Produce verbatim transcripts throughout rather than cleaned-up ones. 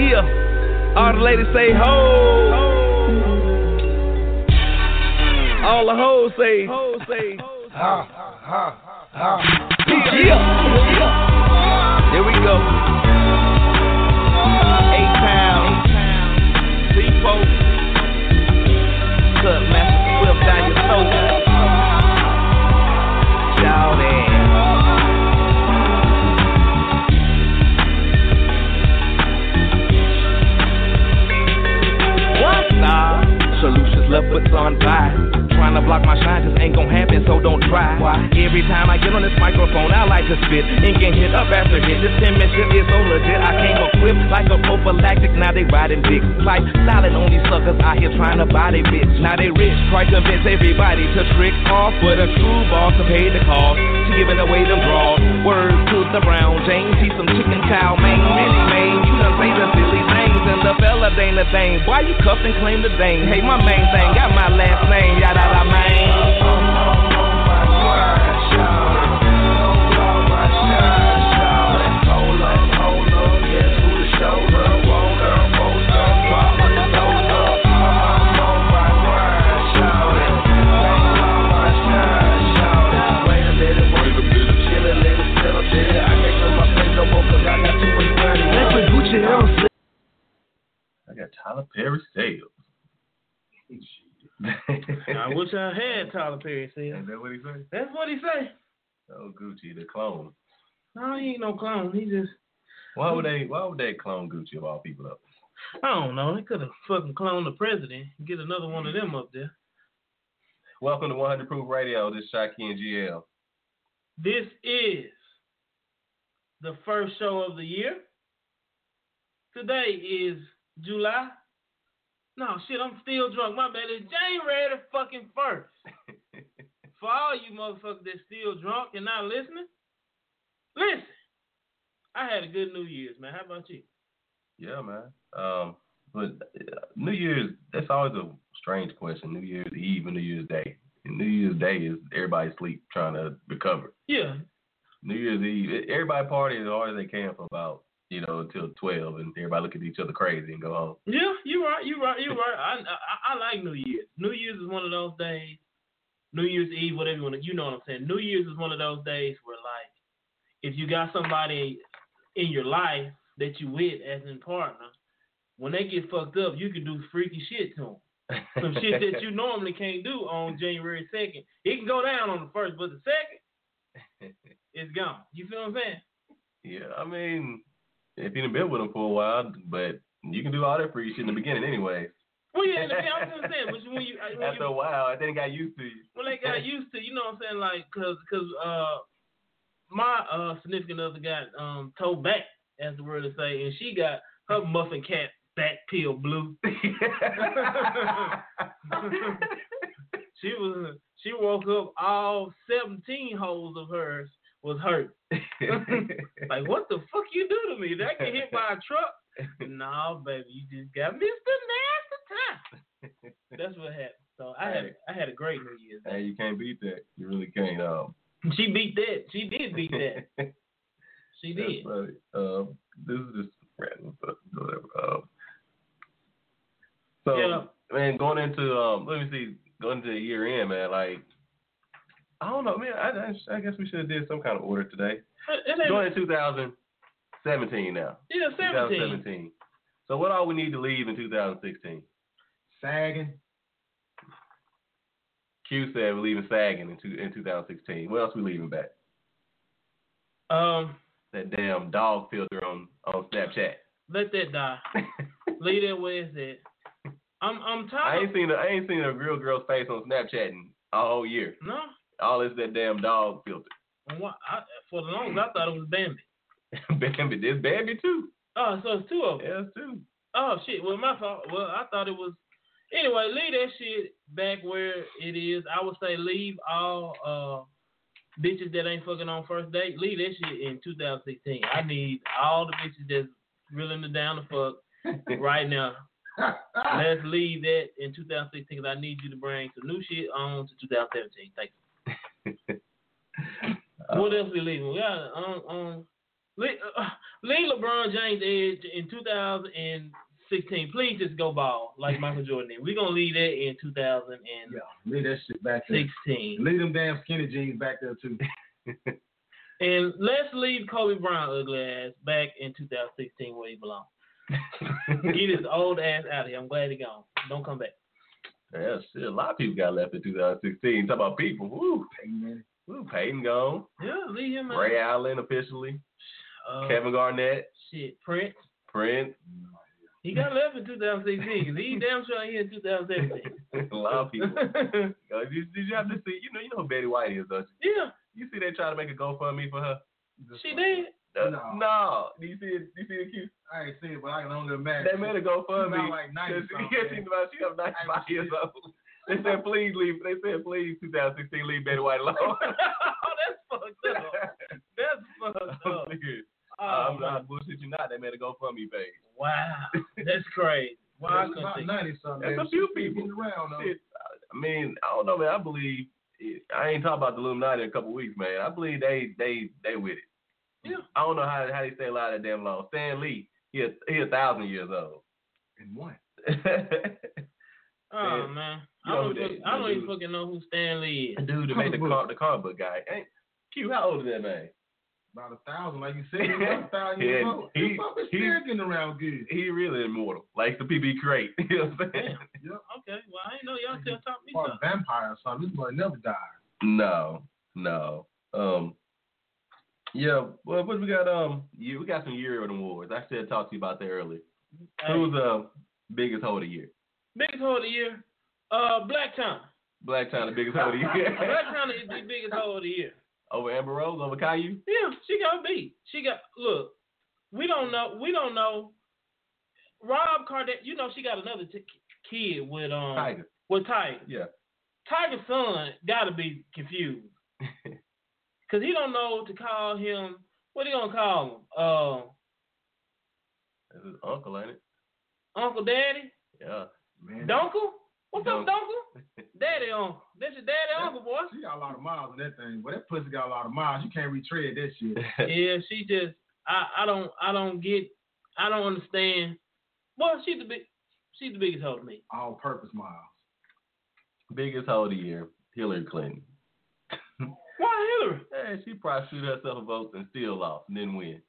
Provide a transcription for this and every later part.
Yeah, all the ladies say ho. All the hoes say hoes say ha ha ha. Yeah, yeah. Here we go. A-Town, C-Folk, Cut Master Swift down your throat. Shout in. What? Nah, solutions left but on by. Trying to block my shine just ain't gon' happen, so don't try. Why? Every time I get on this microphone, I like to spit. Ink and hit up after hit. This penmanship is so legit. I came equipped like a prophylactic. Now they riding dicks. Like silent on these suckers out here trying to buy they bitch. Now they rich. Try to convince everybody to trick off. But a true boss to pay the cost. She giving away them draws. Words to the Brown James. See some chicken cow, man. Really, man. You done say the silly things. And the fella ain't the thing. Why you cuffed and claim the dame? Hey, my main thing got my last name. Yada. I got Tyler Perry sales. I wish I had Tyler Perry sales. Is that what he say? That's what he say. Oh, Gucci, the clone. No, he ain't no clone. He just. Why would they? Why would they clone Gucci of all people up? I don't know. They could have fucking cloned the president and get another one of them up there. Welcome to one hundred Proof Radio. This is Shocky and G L. This is the first show of the year. Today is July. No, shit, I'm still drunk. My bad. It's January the fucking first. For all you motherfuckers that's still drunk and not listening, listen. I had a good New Year's, man. How about you? Yeah, man. Um, but uh, New Year's, that's always a strange question. New Year's Eve and New Year's Day. And New Year's Day is everybody sleep trying to recover. Yeah. New Year's Eve, everybody party as hard as they can for about, you know, until twelve, and everybody look at each other crazy and go home. Yeah, you're right, you're right, you're right. I, I I like New Year's. New Year's is one of those days. New Year's Eve, whatever you want to, you know what I'm saying. New Year's is one of those days where, like, if you got somebody in your life that you with as a partner, when they get fucked up, you can do freaky shit to them. Some shit that you normally can't do on January second. It can go down on the first, but the second, it's gone. You feel what I'm saying? Yeah, I mean, if you've been with them for a while, but you can do all that free shit in the beginning anyway. Well, yeah, I was gonna say, but when you when after you, a while, I think they got used to you. When they got used to, you know what I'm saying, like, cause, cause uh, my uh significant other got um toe back, as the word to say, and she got her muffin cap back peel blue. she was she woke up, all seventeen holes of hers was hurt. Like, what the fuck you do to me? Did I get hit by a truck? No, baby, you just got Mister Nasty Time. That's what happened. So I had I had a great New Year's. Hey, you can't beat that. You really can't. Um, she beat that. She did beat that. She did. That's funny. Um, this is just random, but whatever. Um, so, yeah. man, going into um, let me see, going into the year end, man. Like, I don't know, man. I, I guess we should have did some kind of order today. Going into two thousand seventeen now. Yeah, seventeen. twenty seventeen. So what all we need to leave in two thousand sixteen? Sagging. Q said we're leaving sagging in, two, in two thousand sixteen. What else we leaving back? Um, that damn dog filter on, on Snapchat. Let that die. Leave that where it's at. I'm I'm tired. I ain't seen a, I ain't seen a real girl's face on Snapchat in a whole year. No. All this that damn dog filter. And what, I, for the longest, I thought it was Bambi. Bambi, there's Bambi too. Oh, so it's two of them. Yeah, it's two. Oh shit. Well, my fault. Well, I thought it was. Anyway, leave that shit back where it is. I would say leave all uh bitches that ain't fucking on first date. Leave that shit in two thousand sixteen. I need all the bitches that's willing to down the fuck right now. Let's leave that in two thousand sixteen because I need you to bring some new shit on to two thousand seventeen. Thank you. uh, what else we leaving? We got on on Leave, uh, leave LeBron James edge in two thousand sixteen. Please just go ball like Michael Jordan did. We're going to leave that in two thousand sixteen. Yeah, leave that shit back there. Leave them damn skinny jeans back there, too. And let's leave Kobe Bryant ugly ass back in two thousand sixteen where he belongs. Get his old ass out of here. I'm glad he gone. Don't come back. Yeah, shit. A lot of people got left in two thousand sixteen. Talk about people. Woo. Peyton, Woo, Peyton gone. Yeah, leave him out. Ray Allen officially. Uh, Kevin Garnett. Shit, Prince. Prince. He got left in two thousand sixteen because he damn sure here in two thousand seventeen. A lot of people. uh, did, did you have to see? You know, you know who Betty White is, don't you? Yeah. You see they try to make a GoFundMe for her? She did? Uh, no. no. Do you see it? Do you see the cute? I ain't seen it, but I can only imagine. They made a GoFundMe. She's like ninety something. Yeah, she's about, she was ninety-five years old. They said, please leave. They said, please, two thousand sixteen, leave Betty White alone. Oh, that's fucked up. That's fucked up. Oh, I'm not bullshit you not. They made a GoFundMe page. Wow. That's crazy. Wow. That's about ninety something. There's a few people. Around, Shit, I mean, I don't know, man. I believe, I ain't talking about the Illuminati in a couple weeks, man. I believe they they they with it. Yeah. I don't know how how they stay alive that damn long. Stan Lee, he a, he a thousand years old. And what? Oh, man. I don't, fuck, I don't even fucking know who Stan Lee is. The dude that made the car, the comic book guy. Ain't, Q, how old is that man? About a thousand, like you said. He's about a thousand years yeah, old. He, He's he, still getting around good. He really immortal. Like the people he create. You know what I'm saying? Yep. Okay. Well, I didn't know y'all still talking me or a vampire or something. This boy never died. No. No. Um. Yeah. Well, what we got? Um. Yeah, we got some year awards. I said talk to you about that earlier. Hey. Who's the uh, biggest hoe of the year? Biggest hoe of the year? Uh, Blac Chyna. Blac Chyna, the biggest hoe of the year. Blac Chyna is the biggest hoe of the year. Over Amber Rose, over Caillou? Yeah, she got beat. She got look. We don't know. We don't know. Rob Kardashian. You know she got another t- kid with um Tiger. With Tiger. Yeah. Tiger's son got to be confused because he don't know to call him. What he gonna call him? Uh, That's his uncle, ain't it? Uncle Daddy. Yeah. Man. Dunkle. What's Dunk. up, Dunkle? Daddy uncle. That's your daddy that, uncle, boy. She got a lot of miles on that thing, but that pussy got a lot of miles. You can't retread that shit. Yeah, she just I, I don't I don't get I don't understand. Well, she's the big she's the biggest hoe to me. All purpose miles. Biggest hoe of the year, Hillary Clinton. Why Hillary? Hey, she probably shoot herself a vote and still lost and didn't win.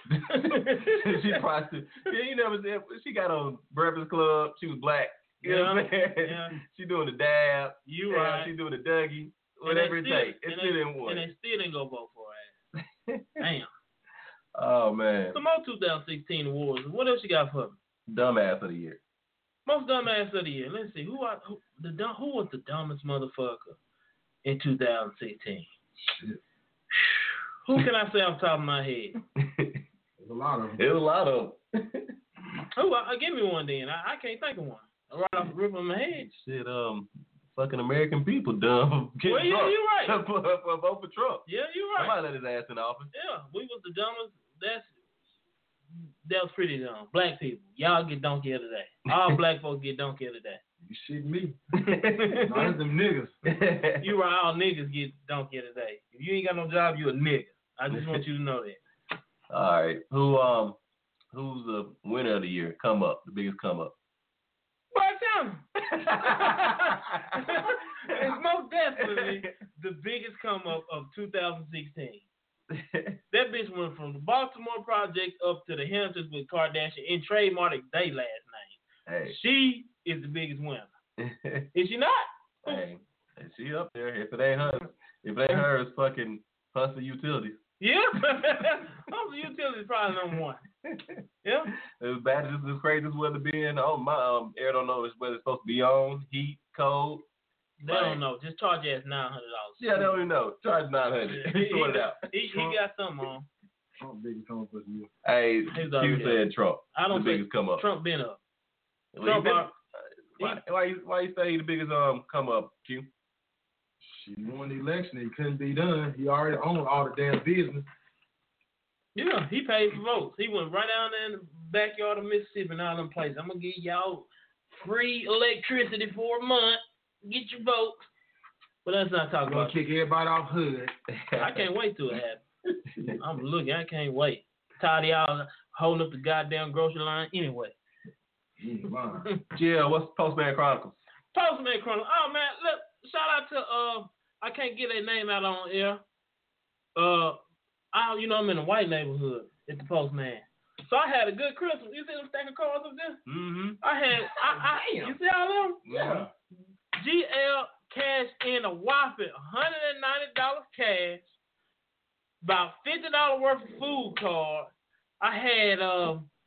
she probably yeah, you never said she got on Breakfast Club. She was black. You yeah, know what I'm saying? Yeah. She doing the dab. You yeah, right. She doing the Dougie. Whatever it takes. It still didn't win. And they still didn't go vote for her ass. Damn. Oh man. Some more two thousand sixteen awards. What else you got for me? Dumbass of the year. Most dumbass of the year. Let's see. Who are, who the dumb, who was the dumbest motherfucker in two thousand sixteen? Shit. Who can I say off the top of my head? There's a lot of them. There's a lot of them. Who? Uh, give me one then. I, I can't think of one. Right off the rip of my head. Shit, um, fucking American people dumb. Well, yeah, Trump. you're right. for, for vote for Trump. Yeah, you're right. Somebody let his ass in office. Yeah, we was the dumbest. That's that was pretty dumb. Black people, y'all get donkey of the day. All black folks get donkey of the day. You shitting me? No, that's them niggas. You right, all niggas get donkey of the day. If you ain't got no job, you a nigga. I just want you to know that. All right, who um, who's the winner of the year? Come up, the biggest come up. Blac Chyna. It's most definitely the biggest come up of two thousand sixteen. That bitch went from the Baltimore Project up to the Hamptons with Kardashian and trademarked their last name. Hey. She is the biggest winner. Is she not? Hey, she up there. If it ain't her, if it ain't her, it's fucking Hustle Utilities. Yeah. Hustle Utilities probably number one. Yeah. As bad as this, as crazy as weather being, oh my um air don't know whether it's supposed to be on, heat, cold. They like, don't know. Just charge your ass nine hundred dollars. Yeah, they don't even know. Charge nine hundred. He, sort it out. He, he got something on. Trump biggest come up for you. Hey, you said Trump. I don't the think biggest come up. Trump been up. Well, Trump been, are, uh, why, why you why you say he the biggest um come up, Q? She won the election. It couldn't be done. He already owned all the damn business. Yeah, he paid for votes. He went right down there in the backyard of Mississippi and all them places. I'm gonna give y'all free electricity for a month. Get your votes. But let's not talk Gonna about kick everybody off hood. I can't wait till it happens. I'm looking. I can't wait. Tired of y'all holding up the goddamn grocery line anyway. Yeah, what's Postman Chronicles? Postman Chronicles. Oh man, look, shout out to uh, I can't get their name out on air. Uh, I you know I'm in a white neighborhood at the Postman, so I had a good Christmas. You see them stack of cards up there? Mm-hmm. I had, I, I you see all of them? Yeah. G L cashed in a whopping one hundred ninety dollars cash, about fifty dollars worth of food card. I had um. Uh,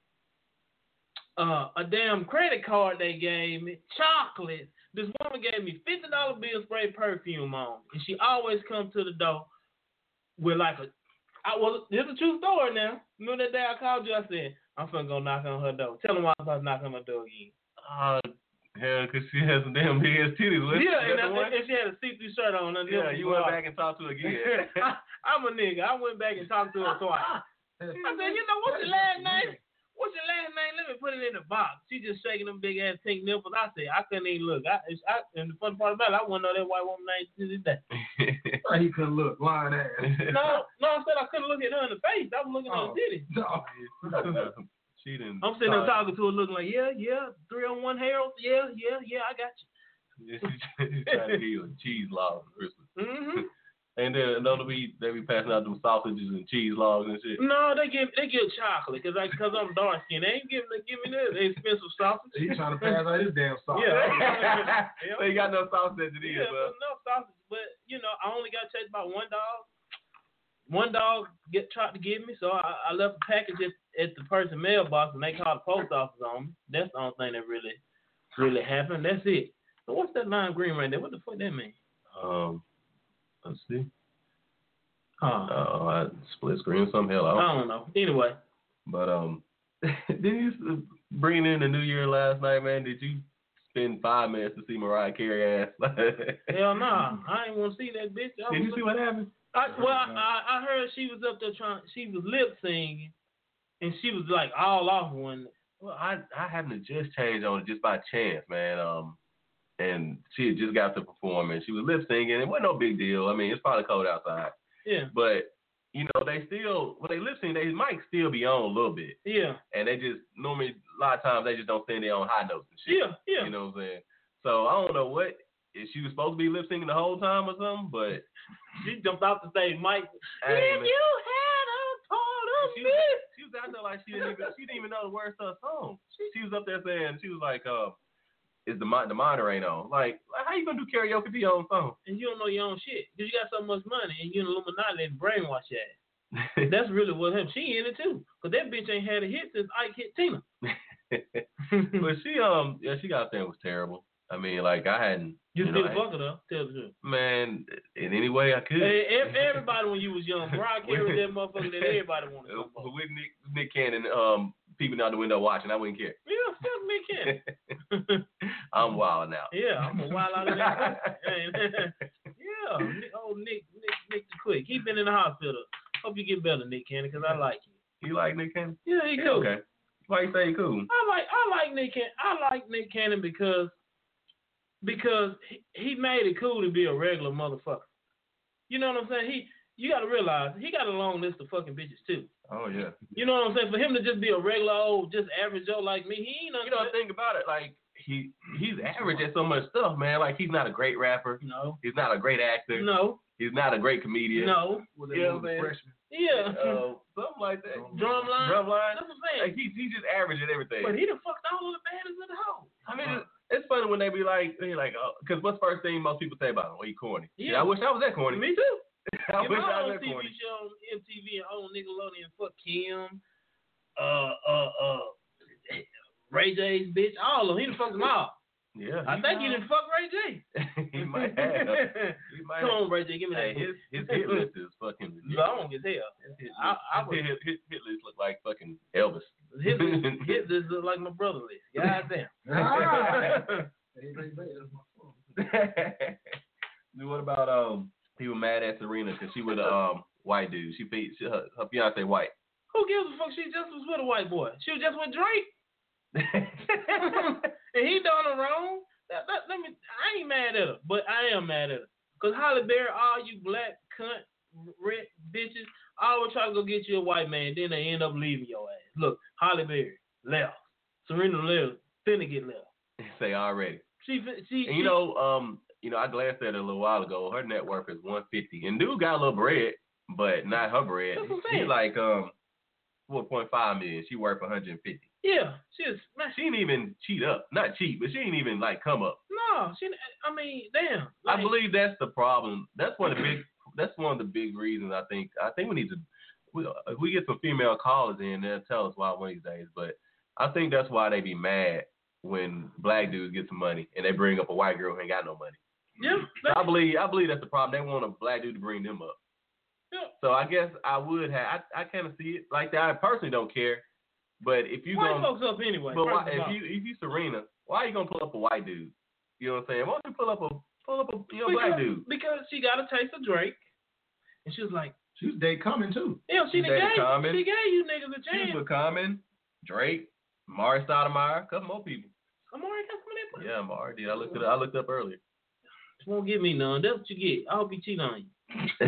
Uh, a damn credit card they gave me, chocolate. This woman gave me fifty dollars bill spray perfume on, and she always comes to the door with like a, I was, this is a true story now. Remember that day I called you, I said, I'm finna go knock on her door. Tell them why I'm about to knock on her door again. Uh, hell, because she has some damn big ass titties. Yeah, and, I, and she had a see-through shirt on. Yeah, you went back and talked to her again. I, I'm a nigga. I went back and talked to her twice. I said, you know, what's your last name? What's your last name? Let me put it in the box. She just shaking them big ass pink nipples. I said, I couldn't even look. I, I and the funny part about it, I wouldn't know that white woman name to this day. He couldn't look, lying ass. No, no, I said I couldn't look at her in the face. I was looking Oh. at her titties. No. She didn't. I'm sitting there talking to her, looking like, yeah, yeah, three oh one Harold, yeah, yeah, yeah, I got you. Yeah, she's trying to give you a cheese log for Christmas. Mm-hmm. And then don't be they be passing out them sausages and cheese logs and shit. No, they give they give chocolate because like, cause I'm dark skinned. They ain't giving they giving this expensive sausage. He trying to pass out his damn sauce. Yeah. So you got no sausage as it is, Yeah, bro. no sausage, but you know I only got chased by one dog. One dog get tried to get me, so I, I left a package at, at the person mailbox, and they called the post office on me. That's the only thing that really really happened. That's it. So what's that lime green right there? What the fuck that mean? Um. Let's see. Huh. Oh, I split screen some hell. I don't, I don't know. Anyway. But um, did you bring in the New Year last night, man? Did you spend five minutes to see Mariah Carey ass? Hell no, nah. I ain't want to see that bitch. I Did you was, see what happened? I, well, I, I heard she was up there trying. She was lip singing, and she was like all off one. Well, I I happened to just change on it just by chance, man. Um. And she had just got to perform, and she was lip syncing. It wasn't no big deal. I mean, it's probably cold outside. Yeah. But you know, they still when they lip sync, they might still be on a little bit. Yeah. And they just normally a lot of times they just don't stand there on high notes and shit. Yeah. Yeah. You know what I'm saying? So I don't know what if she was supposed to be lip syncing the whole time or something, but she jumped off the stage, Mike. Hey, if man. you had a part of she, me. She was out there like she didn't even she didn't even know the words to her song. She, she was up there saying she was like, uh. Is the the monitor ain't on? Like, how you gonna do karaoke to your own song? And you don't know your own shit because you got so much money and you in Illuminati and brainwash your ass. That's really what happened. She in it too, cause that bitch ain't had a hit since Ike hit Tina. But she um yeah she got there and was terrible. I mean like I hadn't. You, you still know, fuck her though. Tell the truth. Man, in any way I could. Hey, everybody when you was young, Mariah Carey was that motherfucker that everybody wanted to fuck. With Nick Nick Cannon um peeping out the window watching, I wouldn't care. Yeah, fuck Nick Cannon. I'm wild now. Yeah, I'm a wild out of that. Yeah, Nick, oh Nick, Nick, Nick the Quick. He been in the hospital. Hope you get better, Nick Cannon, because I like you. You like Nick Cannon? Yeah, he cool. Okay. Why you say he cool? I like I like Nick Cannon. I like Nick Cannon because because he, he made it cool to be a regular motherfucker. You know what I'm saying? He you got to realize he got a long list of fucking bitches too. Oh yeah. You know what I'm saying? For him to just be a regular old, just average Joe like me, he ain't. You know, think about it. Like he he's average at so much stuff, man. Like he's not a great rapper. No. He's not a great actor. No. He's not a great comedian. No. With You know the what I'm freshman. Yeah. Uh, something like that. Drumline. Drumline. That's what I'm saying. Like he's he's just average at everything. But he done fucked all of the baddest in the house. I mean, it's, it's funny when they be like, they like, because what's the first thing most people say about him? Well, he corny. Yeah. Yeah, I wish I was that corny. Me too. I If wish I I own was a that T V corny. show on M T V and own Nickelodeon, fuck Kim, uh, uh, uh, Ray J's bitch, all of them. He done fucked them all. Yeah. I think he done fucked Ray J. He might have. He might Come have. on, Ray J, give me Hey, that. his his hit list is fucking ridiculous. long as hell. His, I, I his, was, his, his hit list look like fucking Elvis. his, his list look like my brother list. God damn. What about um? People mad at Serena because she with a um white dude. She, she her, her fiance white. Who gives a fuck? She just was with a white boy. She was just with Drake. And he done her wrong. That, that, let me, I ain't mad at her, but I am mad at her. Because Holly Berry, all you black cunt, red bitches, I always try to go get you a white man, then they end up leaving your ass. Look, Holly Berry left. Serena left. Finna get left. Say already. She, she, and you she, know, um, you know, I glanced at it a little while ago. Her net worth is one fifty, and dude got a little bread, but not her bread. That's what I'm She's saying. like um, four point five million. She worth one hundred fifty. Yeah, she is. Man, She didn't even cheat up, not cheat, but she didn't even like come up. no, she. I mean, damn. Like, I believe that's the problem. That's one of the big. That's one of the big reasons. I think. I think we need to. We, if we get some female callers in, they'll tell us why one of these days. But I think that's why they be mad when black dudes get some money and they bring up a white girl who ain't got no money. Yeah. So I believe. I believe that's the problem. They want a black dude to bring them up. Yeah. So I guess I would have. I, I kind of see it like that. I personally don't care. But if you white gonna, folks up anyway. but why, first of if all. you if you Serena, why are you gonna pull up a white dude? You know what I'm saying? Why don't you pull up a pull up a you know, because, black dude? Because she got a taste of Drake, and she was like, She was day coming too. yeah, she, She done dated gave, Common. she gave you niggas a chance. Cuba Common, Drake, Mari Stoudemire, a couple more people. Amari got some of that. Yeah, Mari did. I looked it up. I looked up earlier. She won't give me none. That's what you get. I hope he cheat on you.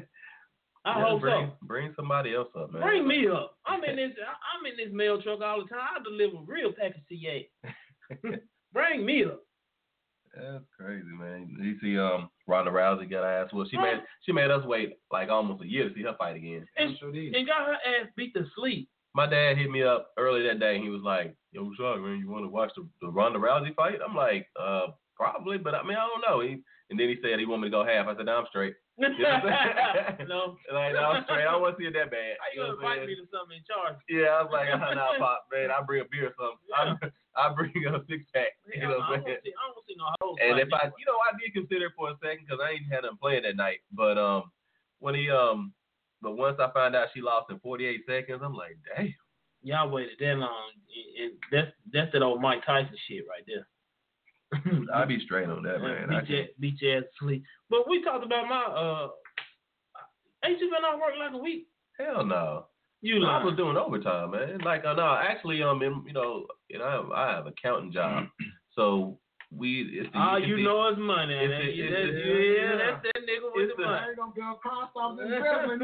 I Yeah, hope bring, so. Bring somebody else up, man. Bring me up. I'm in this. I'm in this mail truck all the time. I deliver real package C A. Bring me up. That's crazy, man. You see, um, Ronda Rousey got her ass. Well, she made she made us wait like almost a year to see her fight again. And, Sure did. and got her ass beat to sleep. My dad hit me up early that day. And he was like, "Yo, what's up, man? You want to watch the, the Ronda Rousey fight?" I'm like, "Uh, probably, but I mean, I don't know." He, and then he said he wanted me to go half. I said, "No, I'm straight." You know what I'm saying? No. Like, no, I'm straight. I don't want to see it that bad. How you know gonna what I'm invite me saying? to something in charge? Yeah, I was like, "Uh, nah, pop, man. I bring a beer or something. Yeah. I, I bring a six pack." You know what I'm I, don't saying? see, I don't see no hoes. And fight if I, anyway. you know, I did consider it for a second because I ain't had him playing that night. But um, when he um, but once I found out she lost in forty-eight seconds, I'm like, damn. Y'all waited that long, and that's that's that old Mike Tyson shit right there. I'd be straight on that, man. I Beat your, can't- beat your ass to sleep. But we talked about my uh, ain't you been off work like a week? Hell no. You I lying. was doing overtime, man. Like, uh, no, actually, um, in, you know, you know, I have, I have an accounting job, so we. It's the, All it's you the, know is money. it's that, the- yeah, it's that's, the- yeah, yeah. that's that nigga with It's the the- money. I ain't gonna go cross off the investment.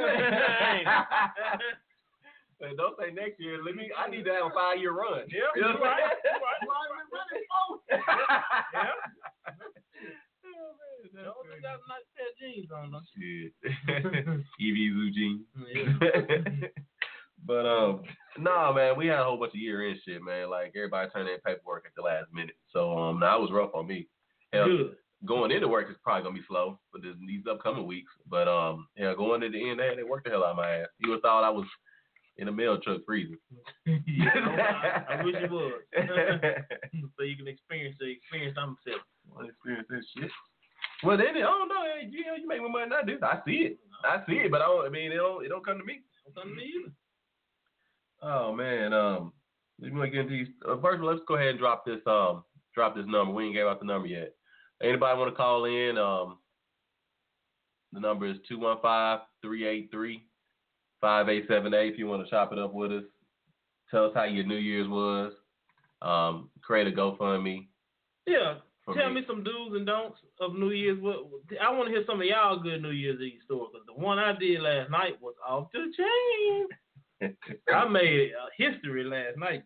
Hey, don't say next year. Let me. I need to have a five year run. Yeah, You know you what I'm right, saying? you right. Why we running for? Yeah. Oh, man, that's Those crazy. got a nice pair of jeans on them. Shit. E V Eugene. Yeah. But um, nah, man, we had a whole bunch of year end shit, man. Like everybody turned in paperwork at the last minute. So um, now it was rough on me. Hell, Good. going into work is probably gonna be slow for this, these upcoming weeks. But um, yeah, going to the end, they, they worked the hell out of my ass. You would have thought I was in a mail truck freezing. Yeah, I, I wish you would. So you can experience the experience I'm selling. Want to experience this shit? Well, then I don't know. Hey, you know, you make more money than I do. I see it. I see it, but I don't. I mean, it don't. It don't come to me. Don't come to me either. Oh man. Um, we want to get into these. Uh, first, let's go ahead and drop this. Um, drop this number. We ain't gave out the number yet. Anybody want to call in? Um, the number is two one five, three eight three, five eight seven eight. If you want to chop it up with us, tell us how your New Year's was. Um, create a GoFundMe. Yeah. for Tell me some do's and don'ts of New Year's. What I want to hear some of y'all good New Year's Eve stories. Because the one I did last night was off the chain. I made uh, history last night.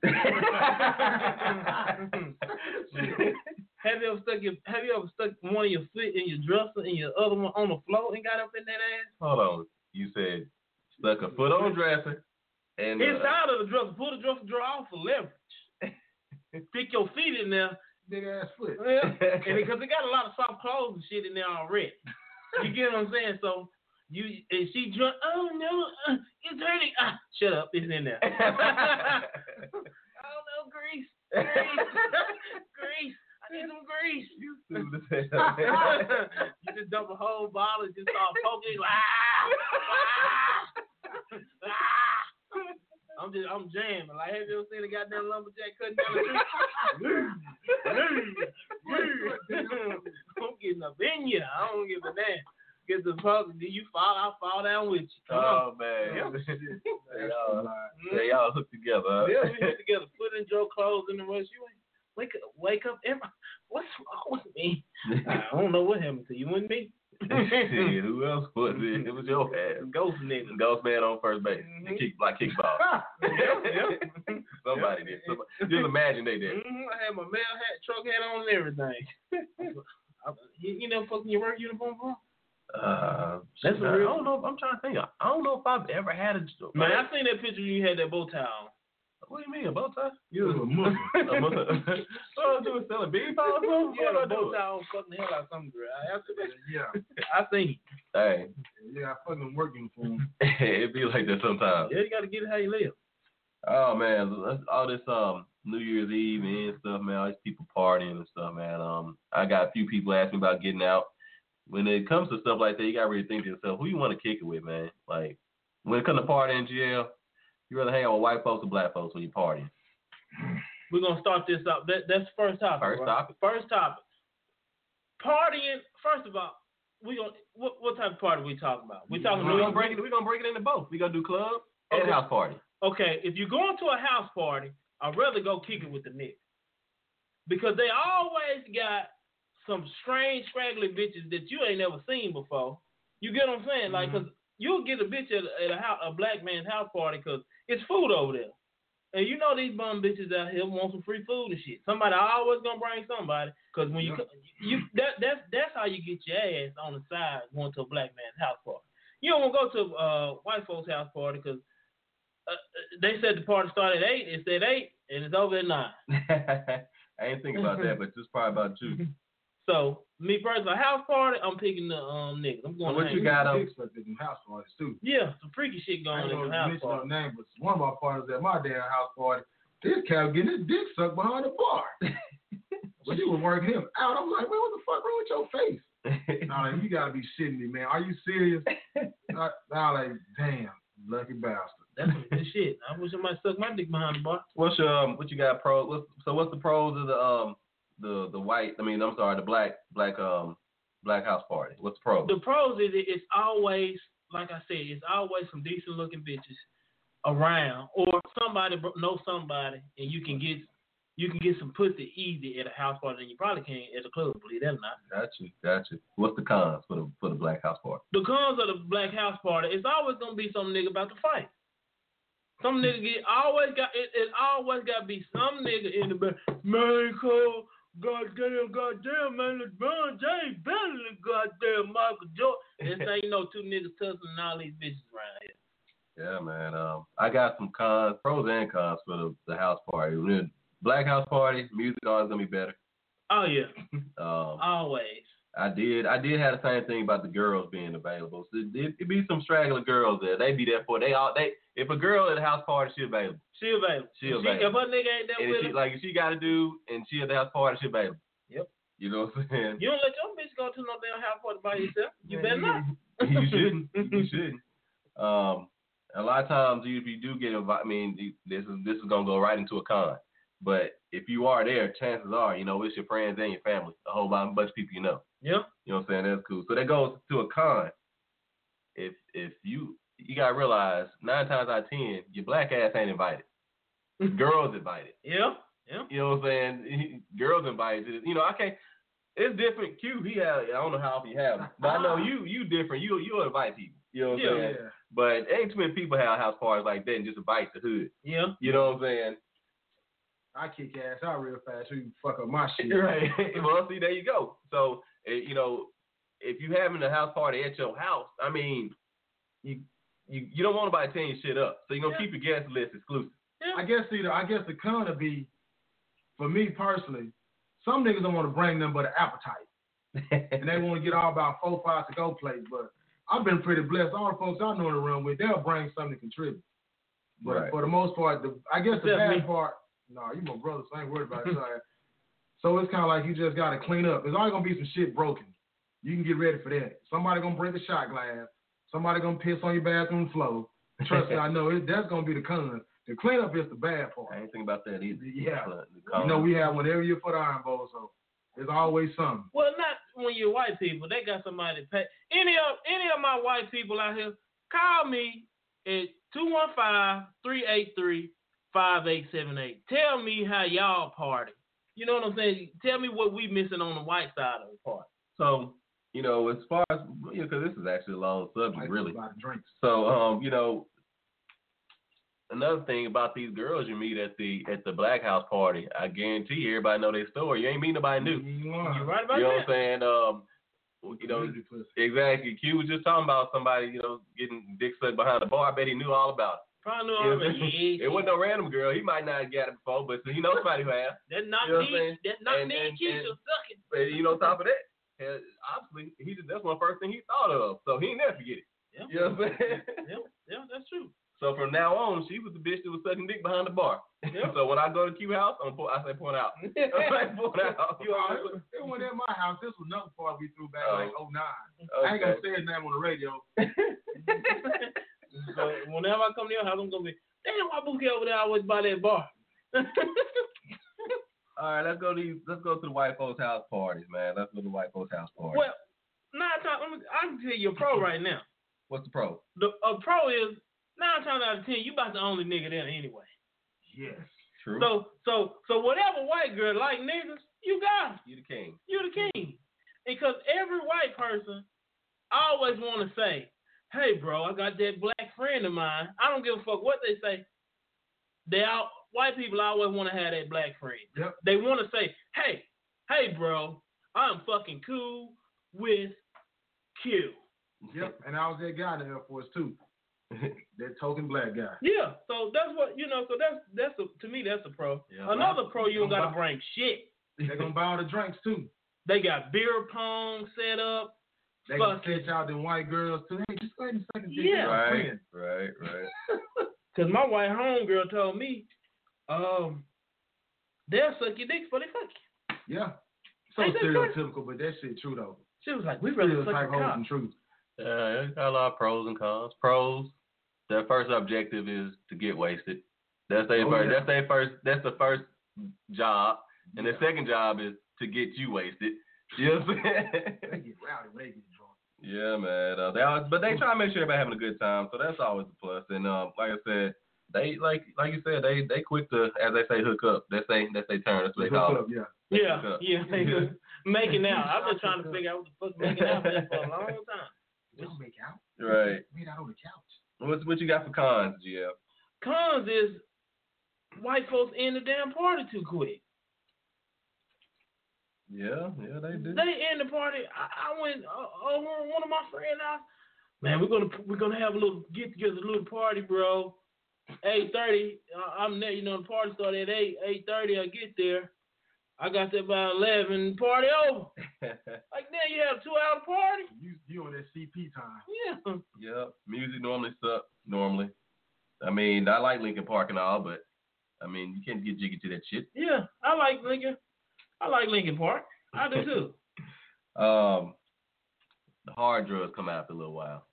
Have you ever stuck your Have you ever stuck one of your foot in your dresser and your other one on the floor and got up in that ass? Hold on. You said stuck a foot on the dresser and uh, Inside of the dresser, pull the dresser drawer off for leverage. Stick your feet in there. Big ass foot. Yeah, and because they got a lot of soft clothes and shit in there already. You get what I'm saying? So you and she drunk. Oh no, uh, it's hurting. Ah, shut up, it's in there. Oh no, grease, grease, grease. I need some grease. You stupid as hell. You just dump a whole bottle and just start poking. Ah, ah, ah. I'm just, I'm jamming. Like, have you ever seen a goddamn lumberjack cutting down the tree? I'm getting up in you. I don't give a damn. Get the fuck. Do you fall? I fall down with you. Come on. Oh man. They y'all, Mm. they y'all hooked together. Huh? Yeah, we get together, put in your clothes in the rush. You ain't wake up, wake up. Emma, what's wrong with me? I don't know what happened to you and me. Shit, who else was it? It was your ass. Ghost nigga. Ghost man on first base. Mm-hmm. And kick like kickball. Yep, yep. Somebody did. Somebody, just imagine they did. Mm-hmm. I had my mail hat, truck hat on, and everything. you, you never fucking your work uniform, bro? Uh, That's I, a real. I don't know. I'm trying to think. I don't know if I've ever had a. Man, I seen that picture when you had that bow tie on. What do you mean, a bow tie? You was a Muslim. A Muslim. What I do is selling bean pies, bro? You had What a do I bow do? tie on, fucking the hell out of some girl. I, Yeah. I seen. Hey, Yeah, I fucking work uniform. it be like that sometimes. Yeah, you got to get it how you live. Oh man, all this um New Year's Eve and stuff, man. All these people partying and stuff, man. Um, I got a few people asking about getting out. When it comes to stuff like that, you gotta really think to yourself, who you want to kick it with, man. Like when it comes to partying in jail, you rather hang out with white folks or black folks when you partying. We're gonna start this up. That, that's the first topic. First right? topic. First topic. Partying. First of all, we gonna what, what type of party we talking about? We talking. We're gonna break it. We're gonna break it into both. We gonna do club and Okay. house party. Okay, if you're going to a house party, I'd rather go kick it with the niggas. Because they always got some strange, scraggly bitches that you ain't never seen before. You get what I'm saying? Like, because you'll get a bitch at, at a, house, a black man's house party because it's food over there. And you know these bum bitches out here want some free food and shit. Somebody always going to bring somebody because when you, you that that's that's how you get your ass on the side going to a black man's house party. You don't want to go to a uh, white folks' house party because Uh, they said the party started at eight. It said eight, and it's over at nine. I ain't thinking about that, but it's probably about two. So me personally, a house party, I'm picking the um niggas. I'm going. So what to you got up? Them house parties too. Yeah, some freaky shit I going ain't on in gonna the house mention party. no name, but one of my partners at my damn house party, this cat getting his dick sucked behind the bar. But you were working him out. I'm like, man, what the fuck wrong with your face? I'm like, you gotta be shitting me, man. Are you serious? I, I'm like, damn, lucky bastard. That's some good shit. I wish somebody sucked my dick behind the bar. What's your um, what you got pros? What's, so what's the pros of the um the the white? I mean, I'm sorry, the black black um black house party. What's the pros? The pros is it, it's always, like I said, it's always some decent looking bitches around, or somebody know somebody, and you can get you can get some pussy easy at a house party than you probably can at a club. Believe that or not. Got you, got you. What's the cons for the for the black house party? The cons of the black house party, it's always gonna be some nigga about to fight. Some nigga get always got it, it always gotta be some nigga in the back. Man, Cole, goddamn, goddamn, man, LeBron James better than goddamn Michael Jordan. This ain't no two niggas tussling all these bitches around here. Yeah, man. Um, I got some cons, pros and cons for the, the house party. The black house party, music always gonna be better. Oh yeah, Um, always. I did. I did have the same thing about the girls being available. So it, it be some straggler girls there. They be there for they all. They if a girl at a house party, she available. She available. She if available. She, if her nigga ain't there And with if she, her, like if she got to do, and she at the house party, she available. Yep. You know what I'm saying? you don't let your bitch go to no damn house party by yourself. You better not. You shouldn't. You shouldn't. Um, a lot of times, if you do get invited, I mean, this is this is gonna go right into a con. But if you are there, chances are, you know, it's your friends and your family, a whole bunch of people you know. Yep. You know what I'm saying? That's cool. So that goes to a con. If if you you gotta realize nine times out of ten, your black ass ain't invited. Girls invited. Yeah. Yeah. You know what I'm saying? Girls invited. You know, I can't. It's different. Q, he had. I don't know how often you have them, but I know you. You different. You you invite people. You know what I'm Yeah. saying? But ain't too many people have house parties like that and just invite the hood. Yeah. You know what I'm saying? I kick ass out real fast so you can fuck up my shit. Right. Well, see, there you go. So, you know, if you having a house party at your house, I mean, you you, you don't want nobody tearing shit up. So you're gonna Yeah. keep your guest list exclusive. Yeah. I guess either I guess the con would be, for me personally, some niggas don't want to bring them but an appetite. And they want to get all about four, five to go plates. But I've been pretty blessed. All the folks I know in the room with, they'll bring something to contribute. But Right. for the most part, the I guess the Except bad me. part, no, nah, you my brother, so I ain't worried about it. Sorry. So it's kind of like you just got to clean up. There's always going to be some shit broken. You can get ready for that. Somebody going to break a shot glass. Somebody going to piss on your bathroom floor. Trust me, I know. It, that's going to be the con. The cleanup is the bad part. I ain't think about that either. Yeah. The You know, we have one every year for the Iron Bowl, so there's always something. Well, not when you're white people. They got somebody to pay. Any of any of my white people out here, call me at two one five, three eight three, five eight seven eight. Tell me how y'all party. You know what I'm saying? Tell me what we missing on the white side of the party. So you know, as far as, you know, because this is actually a long subject, really. A lot of drinks. So, um, you know, another thing about these girls you meet at the at the Black House party, I guarantee you, everybody know their story. You ain't meet nobody new. You're right about you know that. what I'm saying? Um, you know, exactly. Q was just talking about somebody, you know, getting dick sucked behind the bar. I bet he knew all about it. Probably knew all about it. It wasn't no random girl. He might not have got it before, but he knows somebody who has. That's not you know me. That's not and, me and, and Q and, sucking. And, you know, on top of that, obviously, he just, that's one first thing he thought of. So he ain't never forget it. Yeah. You know what I'm saying? Yeah, yeah, that's true. So from now on, she was the bitch that was sucking dick behind the bar. Yep. So when I go to Q house, I'm pour, I say point out. I say point out. You know, it, it wasn't at my house. This was another part we threw back oh. like oh nine. Okay. I ain't gonna say his name on the radio. So whenever I come to your house, I'm gonna be, damn, my bookie over there always by that bar. All right, let's go to these, let's go to the white folks' house parties, man. Let's go to the white folks' house parties. Well, nine times, I can tell you a pro right now. What's the pro? The a pro is nine times out of ten, you about the only nigga there anyway. Yes. True. So so so whatever white girl like niggas, you got. You the king. You the king. Because every white person always want to say, hey bro, I got that black friend of mine. I don't give a fuck what they say. They all white people always want to have that black friend. Yep. They want to say, hey, hey bro, I'm fucking cool with Q. Yep, and I was that guy in the Air Force too. That token black guy. Yeah, so that's what you know. So that's that's a, to me that's a pro. Yeah, Another pro, you don't gotta bring shit. They're gonna buy all the drinks too. They got beer pong set up. They gonna catch out them white girls too. Hey, just go ahead and suck a dick. Yeah, right, right, right. Cause my white homegirl told me, um, they'll suck your dick before they fuck you. Yeah, so Ain't that stereotypical, but that shit true though. She was like, we really suck your cock. Truth. Yeah, it's got a lot of pros and cons. Pros, their first objective is to get wasted. That's their Oh, first. yeah. That's their first. That's the first job, and Yeah. the second job is to get you wasted. You know what I'm saying? They get rowdy when they get drunk. Yeah, man. Uh, they always, but they try to make sure everybody having a good time, so that's always a plus. And um, like I said, they like like you said, they they quick to, as they say, hook up. They say that's their turn. That's what they Hook call up, it. yeah. Yeah, Hook up. yeah, they do. Making out. I've been trying to figure out what the fuck making out is for a long time. Don't make out. Right. Made out on the couch. What's what you got for cons, G F? Cons is white folks end the damn party too quick. Yeah, yeah, they do. They end the party. I, I went uh, over one of my friends' house. Man, we're gonna we're gonna have a little get together, a little party, bro. Eight thirty. Uh, I'm there. You know the party started at eight. Eight thirty. I get there. I got there by eleven. Party over. Like then you have a two hour party. You you on that C P time. Yeah. Yep. Music normally sucks. Normally, I mean, I like Linkin Park and all, but I mean, you can't get jiggy to that shit. Yeah, I like Linkin. I like Linkin Park. I do too. Um, the hard drugs come out after a little while.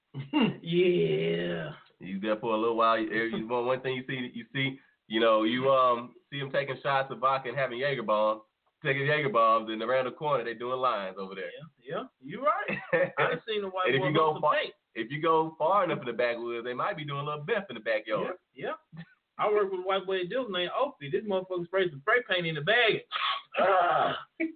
Yeah. You there for a little while. You, you, one thing you see, you see, you know, you um see them taking shots of vodka and having Jaeger bombs, taking Jaeger bombs, and around the corner they doing lines over there. Yeah, yeah, you right. I done seen the white And if boy you go some far, paint. if you go far enough in the backwoods, they might be doing a little Beth in the backyard. Yeah, yeah. I work with a white boy at Dills named Opie. This motherfucker sprays some spray paint in the bag. Uh,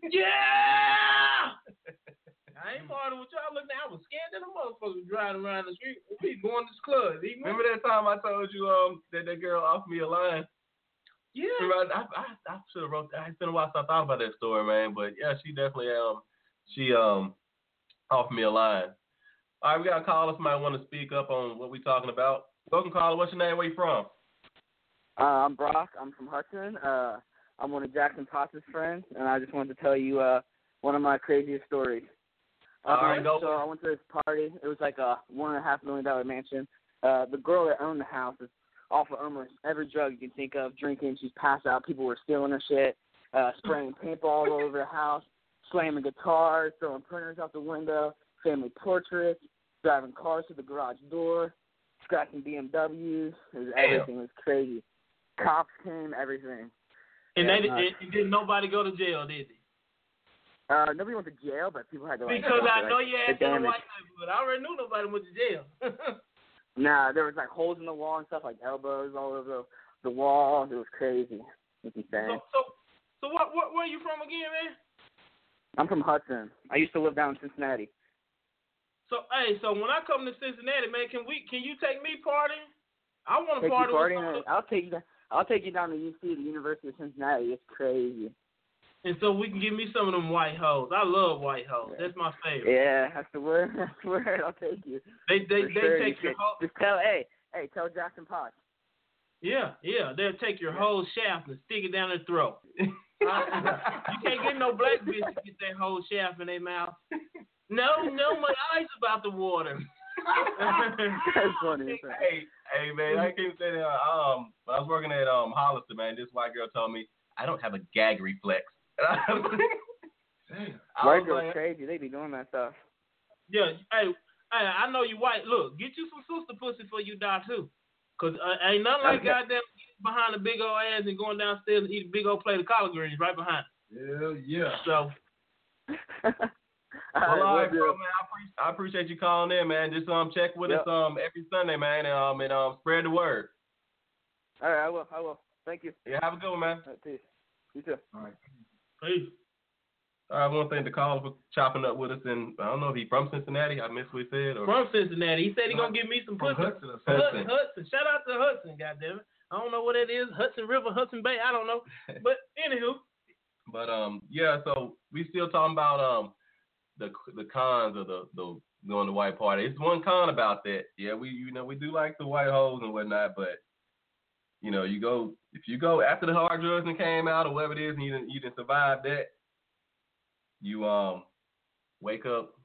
yeah! I ain't partying with y'all. Look, now I was scared that the motherfucker was driving around the street. We going to this club. Remember that time I told you um that that girl offered me a line? Yeah. Remember, I I, I should have wrote that. It's been a while since I thought about that story, man. But yeah, she definitely um she um offered me a line. All right, we got a caller. Somebody want to speak up on what we talking about. Welcome, caller. What's your name? Where you from? Uh, I'm Brock. I'm from Hudson. Uh, I'm one of Jackson Potts' friends, and I just wanted to tell you uh, one of my craziest stories. All right, um, go. So I went to this party. It was like a one and a half million dollar mansion. Uh, the girl that owned the house is off of almost every drug you can think of, drinking. She's passed out. People were stealing her shit, uh, spraying paintball all over the house, slamming guitars, throwing printers out the window, family portraits, driving cars to the garage door, scratching B M Ws. It was everything. It was crazy. Cops came, everything. And, yeah, they uh, and didn't nobody go to jail, did they? Uh, nobody went to jail, but people had to like. Because I like, know you had the to damage. white people, but I already knew nobody went to jail. Nah, there was like holes in the wall and stuff, like elbows all over the, the wall. It was crazy. It's insane. so, so, so what, what, where are you from again, man? I'm from Hudson. I used to live down in Cincinnati. So hey, so when I come to Cincinnati, man, can we? Can you take me partying? I want to Take party you with partying. some- I'll take you. Down, I'll take you down to U C, the University of Cincinnati. It's crazy. And so we can give me some of them white hoes. I love white hoes. Yeah. That's my favorite. Yeah, that's the word. That's the word. I'll take you. They they For they sure. take You your should- whole. Just tell, hey, hey, tell Jackson Potts. Yeah, yeah. They'll take your whole shaft and stick it down their throat. You can't get no black bitch to get that whole shaft in their mouth. No, no, my eyes about the water. That's funny. Hey, hey, man, I can't say that. Um, when I was working at um Hollister, man, this white girl told me I don't have a gag reflex. Damn. White girls crazy. They be doing that stuff. Yeah, hey, hey, I know you white. Look, get you some sister pussy for you die too. Cause uh, ain't nothing like goddamn behind a big old ass and going downstairs and eat a big old plate of collard greens right behind. Hell yeah. So. Well, all all right, right, bro, man. I appreciate, I appreciate you calling in, man. Just um check with Yep. us um every Sunday, man, and um and um spread the word. All right, I will. I will. Thank you. Yeah, have a good one, man. All right, peace. You too. All right. Peace. All right, I want to thank the caller for chopping up with us, and I don't know if he's from Cincinnati. I missed what he said. Or... From Cincinnati. He said he gonna give me some From pussy. Hudson or something. Hudson. Hudson. Shout out to Hudson, goddammit. I don't know what it is. Hudson River, Hudson Bay. I don't know. But anywho. But um yeah, so we still talking about um the the cons of the the going to white party. It's one con about that. Yeah, we you know we do like the white hoes and whatnot, but you know you go if you go after the hard drugs and came out or whatever it is, and you didn't you didn't survive that. You um wake up,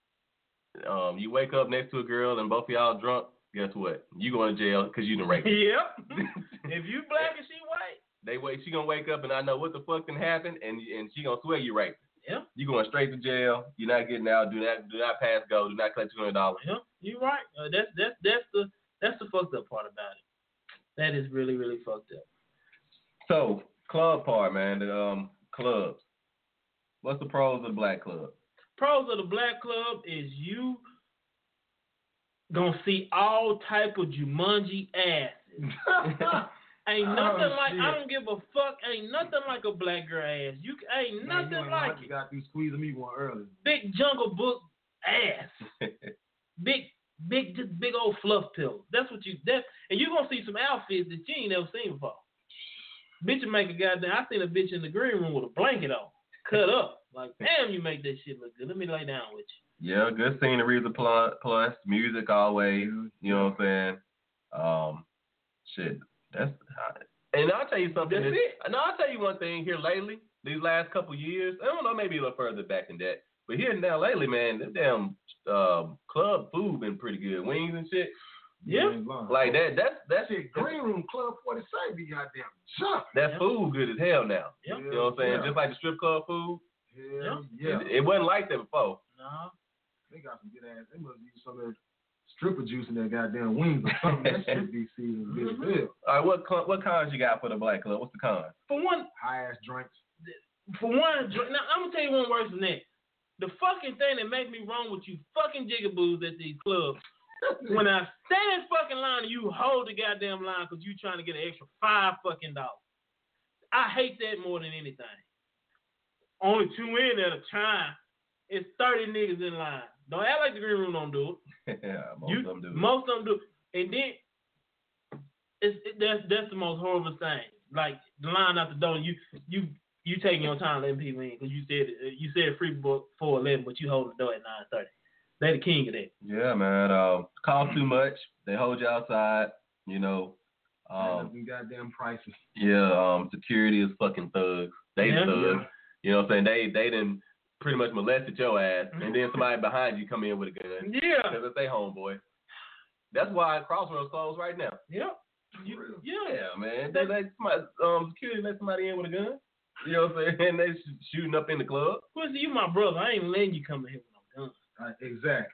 um you wake up next to a girl and both of y'all drunk. Guess what? You going to jail because you done raped her. Yep. If you black and she white. They wait. She gonna wake up and I know what the fuck can happen, and and she gonna swear you raped her. Yeah. You going straight to jail. You're not getting out. Do not do not pass go. Do not collect two hundred dollars. Yeah, you right. Uh, that's that's that's the that's the fucked up part about it. That is really really fucked up. So club part, man. The um clubs. What's the pros of the black club? Pros of the black club is you gonna see all type of Jumanji asses. Ain't nothing Oh, like shit. I don't give a fuck. Ain't nothing like a black girl ass. You ain't Man, nothing you ain't like You it. got through squeezing me one early. Big Jungle Book ass. big big just big old fluff pillow. That's what you that and you gonna see some outfits that you ain't never seen before. Bitch will make a goddamn I seen a bitch in the green room with a blanket on, cut up. Like, damn, you make that shit look good. Let me lay down with you. Yeah, good scenery is a plus, plus. Music always. You know what I'm saying? Um, shit. That's and I'll tell you something. That's it. And I'll tell you one thing here lately. These last couple years, I don't know, maybe a little further back than that. But here now lately, man, them damn um, club food been pretty good. Wings and shit. Yeah. Like that. That's that's Shit, Green Room Club forty-seven be goddamn junk. that Yeah. food good as hell now. Yeah. You know what I'm saying? Yeah. Just like the strip club food. Hell yeah. It, it wasn't like that before. No. They got some good ass. They must use some of that stripper juice in their goddamn wings or something. That shit be seasoned good as hell. All right, what con- what cons you got for the black club? What's the con? For one High ass drinks. for one now I'm gonna tell you one worse than that. The fucking thing that makes me wrong with you fucking jigaboos at these clubs. When I stand in fucking line and you hold the goddamn line because you trying to get an extra five fucking dollars. I hate that more than anything. Only two in at a time. It's thirty niggas in line. Don't act like the green room don't do it. Yeah, most You- of them do. Most of them do. And then it's it, that's that's the most horrible thing. Like the line out the door, you you you taking your time letting people in because you said you said free book four eleven, but you hold the door at nine thirty. They the king of that. Yeah, man. Um, cost too much. They hold you outside. You know. Um, Um, goddamn prices. yeah. Um, security is fucking thugs. They Yeah. thugs. You know what I'm saying? They they done pretty much molested your ass, and then somebody behind you come in with a gun. Yeah. Because it's their homeboy. That's why Crossroads closed right now. Yep. You, yeah. Yeah, man. They let somebody, um, security let somebody in with a gun. You know what I'm saying? And they sh- shooting up in the club. Pussy, you my brother. I ain't letting you come in here with no gun. Uh, exactly.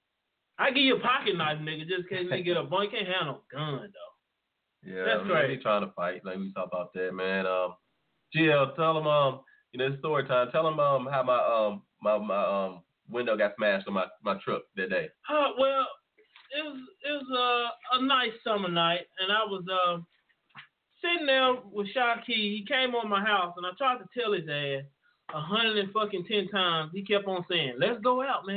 I give you a pocket knife, nigga, just in case nigga get a bun. You can't have no gun though. Yeah, That's man, right. They trying to fight. Like we talk about that, man. Um, G L, tell them, um, you know, it's story time. Tell them, um, how my um my my um window got smashed on my, my truck that day. Uh, well, it was it was uh, a nice summer night, and I was uh, sitting there with Shaki. He came on my house, and I tried to tell his ass a hundred and fucking ten times. He kept on saying, "Let's go out, man.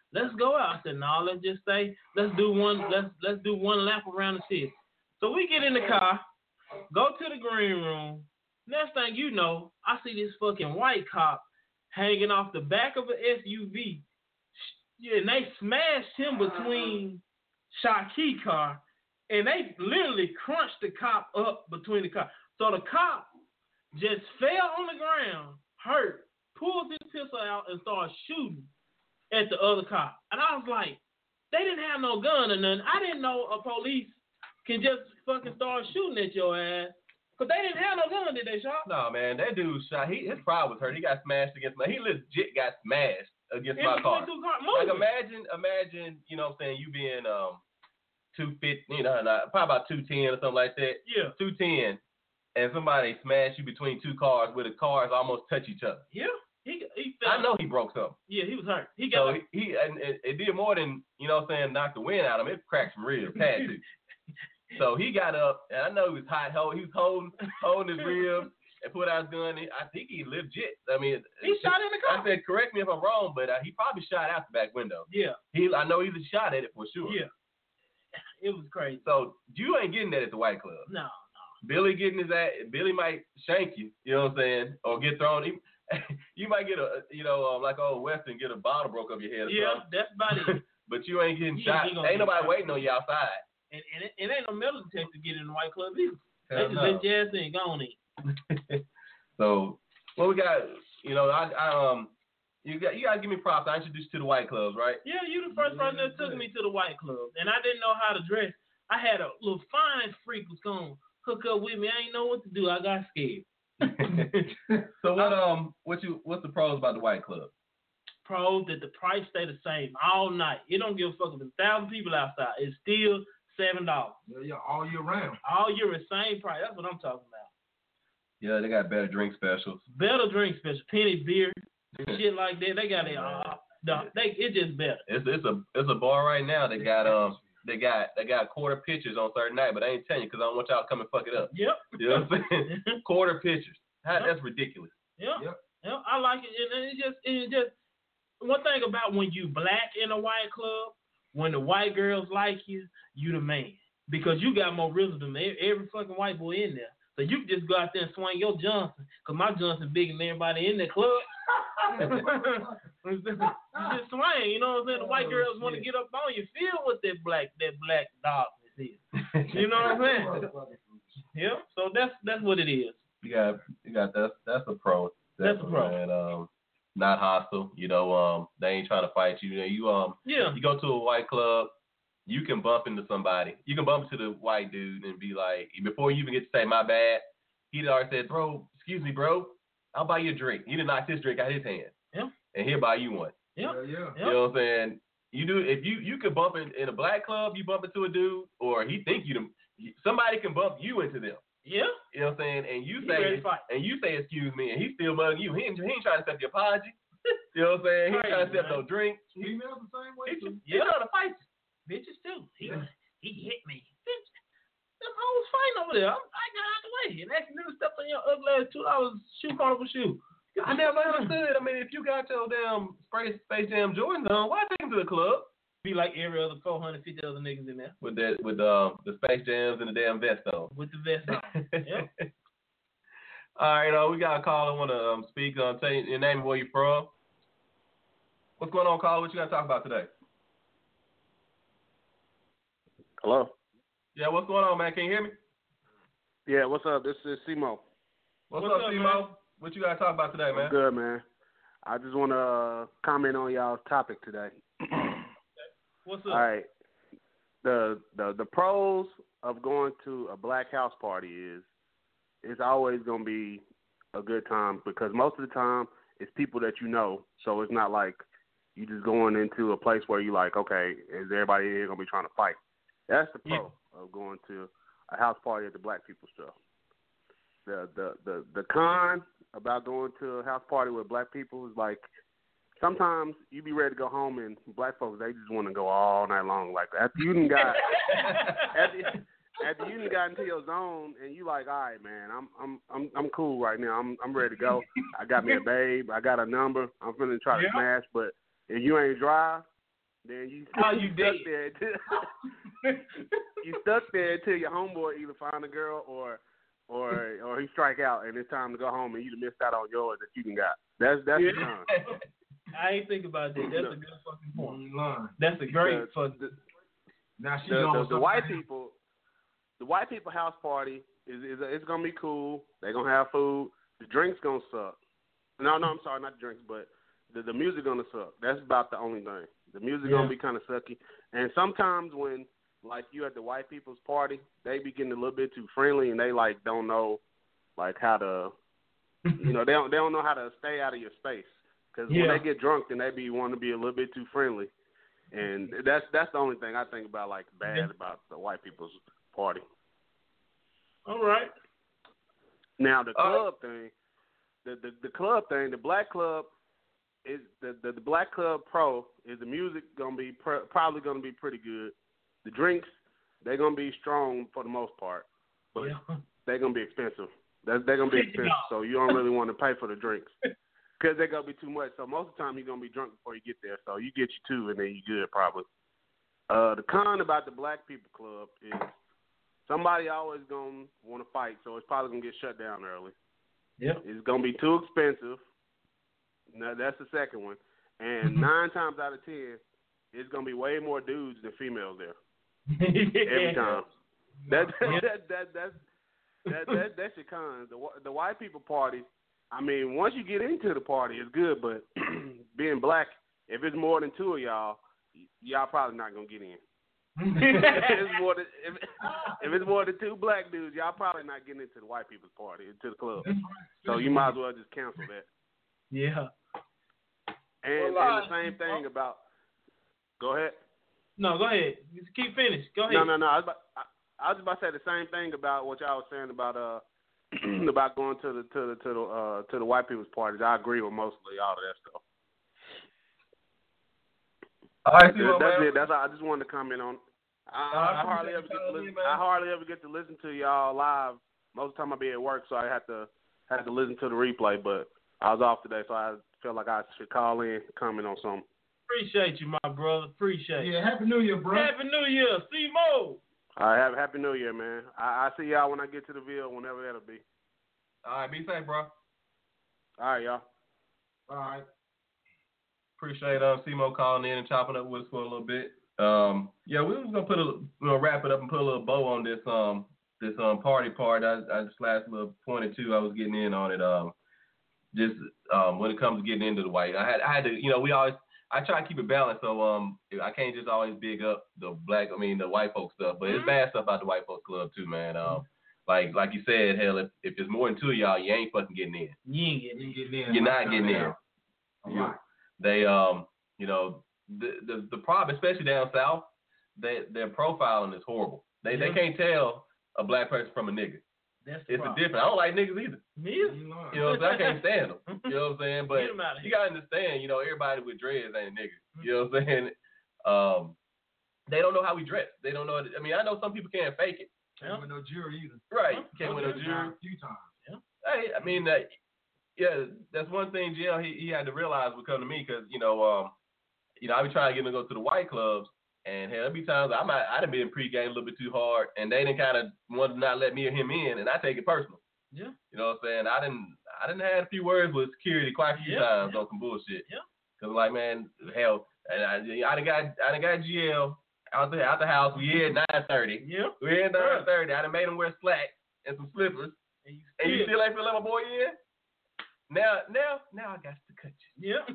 let's go out. I said, no, let's just stay. Let's do one. Let's let's do one lap around the city. So we get in the car, go to the green room. Next thing you know, I see this fucking white cop hanging off the back of an S U V. Yeah, and they smashed him between Shaki car, and they literally crunched the cop up between the car. So the cop just fell on the ground, hurt, pulled his pistol out, and started shooting at the other cop. And I was like, they didn't have no gun or nothing. I didn't know a police can just fucking start shooting at your ass. Because they didn't have no gun, did they, Sean? No, man, that dude shot. He, his pride was hurt. He got smashed against my. He legit got smashed against In my car. car Like imagine, imagine, you know what I'm saying, you being um two fifty, you know, probably about two ten or something like that. Yeah. two ten, and somebody smashed you between two cars where the cars almost touch each other. Yeah. He, he fell. I know he broke something. Yeah, he was hurt. He got. So he, he and it, it did more than, you know what I'm saying, knock the wind out of him. It cracked some ribs. Had to. So he got up, and I know he was hot. He was holding holding his ribs and put out his gun. I think he legit. I mean, he shot in the car. I said, correct me if I'm wrong, but uh, he probably shot out the back window. Yeah. He, I know he was shot at it for sure. Yeah. It was crazy. So you ain't getting that at the White Club. No, no. Billy getting his ass. Billy might shank you. You know what I'm saying, or get thrown. He, you might get a, you know, um, like old Western, get a bottle broke up your head. Or yeah, something. that's about it. But you ain't getting yeah, shot. Ain't nobody shot. Waiting on you outside. And, and it, it ain't no metal detector to get in the White Club either. They just no. let your ass in, go on in. So, what we got? You know, I, I um, you got you gotta give me props. I introduced you to the White Clubs, right? Yeah, you the first person that took me to the White Club, and I didn't know how to dress. I had a little fine freak was gonna hook up with me. I didn't know what to do. I got scared. So what um what you what's the pros about the White Club? Pros that the price stay the same all night. It don't give a fuck if there's a thousand people outside. It's still seven dollars. Yeah, yeah, all year round. All year, the same price. That's what I'm talking about. Yeah, they got better drink specials. Better drink specials, penny beer, shit like that. They got it. Uh, the, they it's just better. It's it's a it's a bar right now. They got um they got they got quarter pitchers on Thursday night, but I ain't telling you because I don't want y'all to come and fuck it up. Yep. You know what I'm saying? Quarter pitchers. How, yep. That's ridiculous. Yep. Yep. Yep. I like it. And it just it just one thing about when you black in a white club, when the white girls like you, you the man. Because you got more rhythm than every fucking white boy in there. So you can just go out there and swing your Johnson. Because my Johnson bigger than everybody in the club. You just swing, you know what I'm saying? The white girls want to get up on you. Feel what that black that black darkness is. You know what I'm saying? Yeah. So that's that's what it is. You got you got that's that's a pro. That's a pro. And um not hostile, you know, um they ain't trying to fight you. You know, you um yeah. you go to a white club, you can bump into somebody. You can bump into the white dude and be like, before you even get to say my bad, he'd already said, bro, excuse me, bro, I'll buy you a drink. He done knocked his drink out of his hand. Yeah. And he'll buy you one. Yeah. Yeah, yeah. You know what I'm saying? You do if you you could bump in, in a black club, you bump into a dude, or he think you somebody can bump you into them. Yeah. You know what I'm saying? And you He say and you say excuse me, and he still mugging you. He ain't, he ain't trying to accept your apology. You know what I'm saying? He ain't trying to accept no drink. Females the same way He, too. he trying to fight you. Bitches too. He Yeah. he hit me. Bitch, them hoes fighting over there. I'm, I got out the way and accidentally stepped on your ugly ass two dollars shoe carnival shoe. I never understood. I mean, if you got your damn Space Space Jam Jordans on, why take them to the club? Be like every other four hundred fifty other niggas in there. With that, with uh, the Space Jams and the damn vest on. With the vest on. Yep. All right, uh, we got a caller. Want to um, speak? Um, tell you your name and where you from. What's going on, caller? What you got to talk about today? Hello. Yeah, what's going on, man? Can you hear me? Yeah, what's up? This is Simo. What's, What's up, up, Simo? man? What you got to talk about today, man? I'm good, man. I just want to uh, comment on y'all's topic today. What's up? All right. The, the the pros of going to a black house party is it's always going to be a good time because most of the time it's people that you know, so it's not like you just going into a place where you like, okay, is everybody here going to be trying to fight? That's the pro yeah. of going to a house party at the black people stuff. The, the the the con about going to a house party with black people is like sometimes you be ready to go home and black folks they just want to go all night long. Like after you done got after, after you done got into your zone and you like, all right, man, I'm I'm I'm I'm cool right now. I'm I'm ready to go. I got me a babe. I got a number. I'm finna try to yeah. smash. But if you ain't dry, then you oh, you stuck dead. there. Until, you stuck there until your homeboy either find a girl or or or he strike out, and it's time to go home, and you missed out on yours that you can got. That's that's yeah. the time. I ain't think about that. That's a good fucking point. Line. That's a great the, fucking. The, now she the, the, the white something. people, the white people house party is is it's gonna be cool. They're gonna have food. The drinks gonna suck. No, no, I'm sorry, not the drinks, but the the music gonna suck. That's about the only thing. The music yeah. gonna be kind of sucky. And sometimes when like you at the white people's party, they be getting a little bit too friendly, and they like don't know like how to, you know, they don't they don't know how to stay out of your space. Because yeah. when they get drunk, then they be want to be a little bit too friendly, and that's that's the only thing I think about like bad yeah. about the white people's party. All right. Now the club uh, thing, the, the the club thing, the black club is the the, the black club pro is the music gonna be pr- probably gonna be pretty good. The drinks they're gonna be strong for the most part, but yeah. they're gonna be expensive. They're, they're gonna be expensive, so you don't really want to pay for the drinks. Because they're going to be too much. So most of the time you're going to be drunk before you get there. So you get you two and then you good probably. Uh, the con about the Black People Club is somebody always going to want to fight. So it's probably going to get shut down early. Yeah. It's going to be too expensive. Now, that's the second one. And nine times out of ten, it's going to be way more dudes than females there. Every time. That, that, that, that, that's, that, that, that's your cons. The, the white people parties, I mean, once you get into the party, it's good, but being black, if it's more than two of y'all, y'all probably not going to get in. if, it's more than, if, if it's more than two black dudes, y'all probably not getting into the white people's party, into the club. So you might as well just cancel that. Yeah. And, well, and the same thing about, go ahead. No, go ahead. Just keep finished. Go ahead. No, no, no. I was, about, I, I was about to say the same thing about what y'all was saying about, uh, about going to the to the to the uh, to the white people's parties. I agree with mostly all of that stuff. All right, that's, that's it. That's all. I just wanted to comment on. I, I hardly ever get to listen. I hardly ever get to listen to y'all live. Most of the time I be at work, so I had to had to listen to the replay. But I was off today, so I felt like I should call in, comment on something. Appreciate you, my brother. Appreciate you. Yeah, Happy New Year, bro. Happy New Year. See you more. All right, have Happy New Year, man. I, I see y'all when I get to the Ville, whenever that'll be. All right, be safe, bro. All right, y'all. All right. Appreciate um C-Mo calling in and chopping up with us for a little bit. Um, yeah, we was gonna put a you know, wrap it up and put a little bow on this um this um party part. I, I just last little point or two I was getting in on it. Um, just um when it comes to getting into the white, I had I had to you know we always. I try to keep it balanced, so um, I can't just always big up the black, I mean the white folks stuff, but mm-hmm. it's bad stuff about the white folks club too, man. Um, like like you said, hell, if, if there's more than two of y'all, you ain't fucking getting in. You ain't getting, getting in. You're not getting in. You, right. They um, you know, the, the the problem, especially down south, they their profiling is horrible. They yeah. they can't tell a black person from a nigga. That's it's problem. a different. I don't like niggas either. Me either. You know what I'm saying? I can't stand them. You know what I'm saying? But you gotta understand, you know, everybody with dreads ain't a nigga. You know what I'm saying? Um, they don't know how we dress. They don't know. I mean, I know some people can't fake it. Can't yeah. win no jury either. Right? Huh? Can't win no jury. A few times. Yeah. Hey, I mean, uh, yeah, that's one thing. G L he, he had to realize would come to me because you know, um, you know, I be trying to get him to go to the white clubs. And hell, there be times I might I'd have been pregame a little bit too hard, and they didn't kind of want to not let me or him in, and I take it personal. Yeah. You know what I'm saying? I didn't I didn't have a few words with security quite a few yeah, times yeah. on some bullshit. Yeah. Cause like man, hell, and I I done got I done got G L out the out the house. We here at nine thirty. Yeah. We here at nine thirty. I done made him wear slacks and some slippers. And you still, and you still ain't feel like my boy in? Now, now, now I got to cut you. Yeah,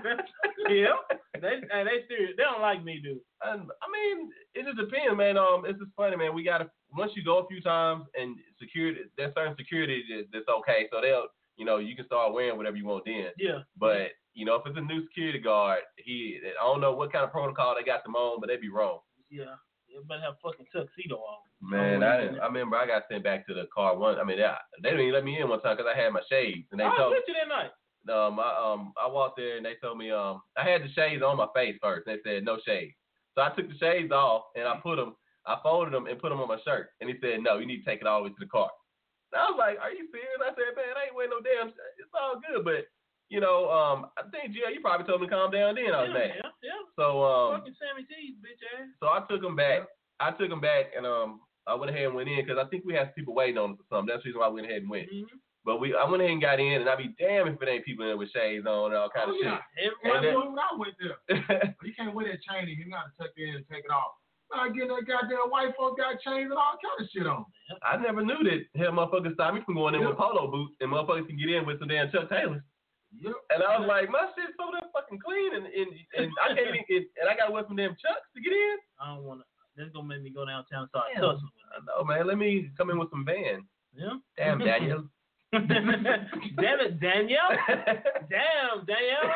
yeah. They, and they still, they don't like me, dude. Um, I mean, it just depends, man. Um, it's just funny, man. We gotta once you go a few times and security, there's certain security that's okay, so they'll, you know, you can start wearing whatever you want then. Yeah. But you know, if it's a new security guard, he, I don't know what kind of protocol they got them on, but they be wrong. Yeah. You better have fucking tuxedo on. Man, I didn't, I remember I got sent back to the car one. I mean, they, they didn't even let me in one time because I had my shades. And they I told was with you that night. Um, I um, I walked there and they told me um, I had the shades on my face first. They said no shades, so I took the shades off and I put them, I folded them and put them on my shirt. And he said, no, you need to take it all the way to the car. And I was like, are you serious? I said, man, I ain't wearing no damn. It's all good, but you know, um, I think Jill, you probably told me to calm down then. I was yeah, mad. Yeah, yeah. So um, fucking Sammy T's bitch ass. So I took him back. I took him back, and um, I went ahead and went in because I think we had people waiting on us or something. That's the reason why I went ahead and went. Mm-hmm. But we, I went ahead and got in, and I'd be damned if it ain't people in there with shades on and all kind oh, of yeah. shit. Everybody when I went there. You can't wear that chain if you got to tuck it in and take it off. I get that goddamn white folk got chains and all kind of shit on. I never knew that hell motherfuckers stopped me from going in yep. with polo boots and motherfuckers can get in with some damn Chuck Taylors. Yep. And I was like, my shit's so damn fucking clean, and, and, and I can't even get, and I got to wear some damn Chucks to get in. I don't want to. That's gonna make me go downtown and start Damn. tussling. I know, man. Let me come in with some Vans. Yeah. Damn, Daniel. Damn it, Danielle. Damn, Danielle.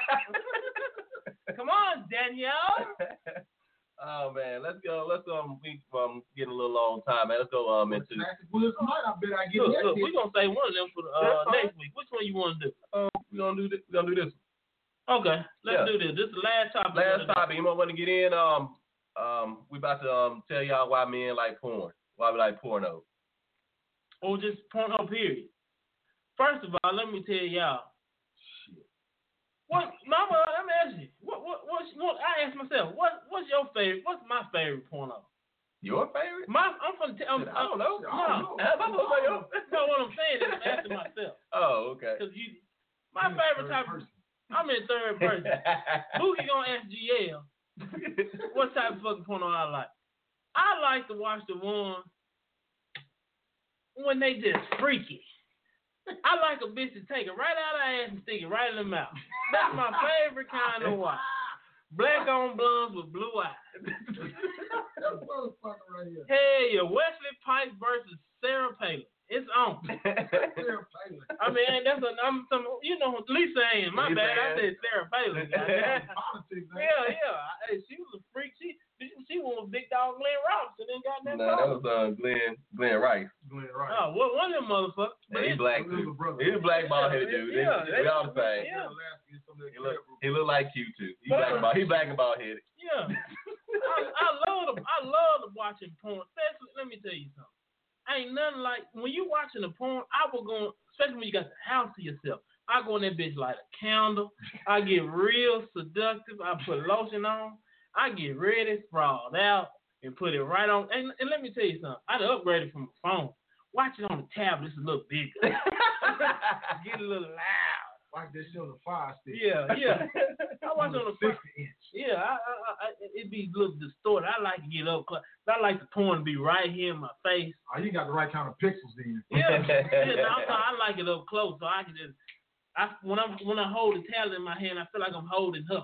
Come on, Danielle. Oh man, let's go. Let's go. Um, we um getting a little long time, man. Let's go um into. Look, I bet I get look, that look, we're gonna say one of them for the, uh, next week. Which one you want to do? Um, we're gonna do this. We're gonna do this. Okay, let's Yeah. do this. This is the last topic. Last topic. You might want to get in. Um, um, we about to um tell y'all why men like porn. Why we like porno. Or just porno. Period. First of all, let me tell y'all. What, Mama? Let me ask you. What, what, what, what? I asked myself. What, what's your favorite? What's my favorite porno? Your favorite? My, I'm from. I'm, I don't know. No, I don't know. I don't know. no. What I'm saying is, I'm asking myself. Oh, okay. Because you, my favorite type. Of, I'm in third person. Boogie gonna ask G L. What type of fucking porno I like? I like to watch the one when they just freaky. I like a bitch to take it right out of her ass and stick it right in the mouth. That's my favorite kind of watch. Black on blondes with blue eyes. That motherfucker right here. Hey, Wesley Pipes versus Sarah Palin. It's on. Sarah Palin. I mean, that's a, I'm some, you know, Lisa Ann. My Lisa bad. Ann. I said Sarah Palin. Politics, man. Yeah, yeah. Hey, she was a freak. She she won with Big Dog Glenn Robinson and got that. No, that was uh, Glenn Glenn Rice. Glenn Rice. Oh, what one of them motherfuckers? Yeah, he's black too. He's a black bald headed dude. Yeah, we all the same. Yeah. He look, he look like Q too. He black and bald. He black and bald headed. Yeah. I, I love the, I love the watching porn. Especially, let me tell you something. Ain't nothing like when you watching the porn. I will go, especially when you got the house to yourself. I go in that bitch light a candle. I get real seductive. I put lotion on. I get ready, sprawled out, and put it right on. And, and let me tell you something. I done upgraded from a phone. Watch it on the tablet. It's a little bigger. Get a little loud. Watch this shit on the fire stick. Yeah, yeah. I watch it on the sixty inch. Yeah, I, I, I, it be a little distorted. I like to get up close. I like the porn to be right here in my face. Oh, you got the right kind of pixels then. Yeah, yeah. No, I like it up close, so I can just. I when I when I hold the tablet in my hand, I feel like I'm holding her.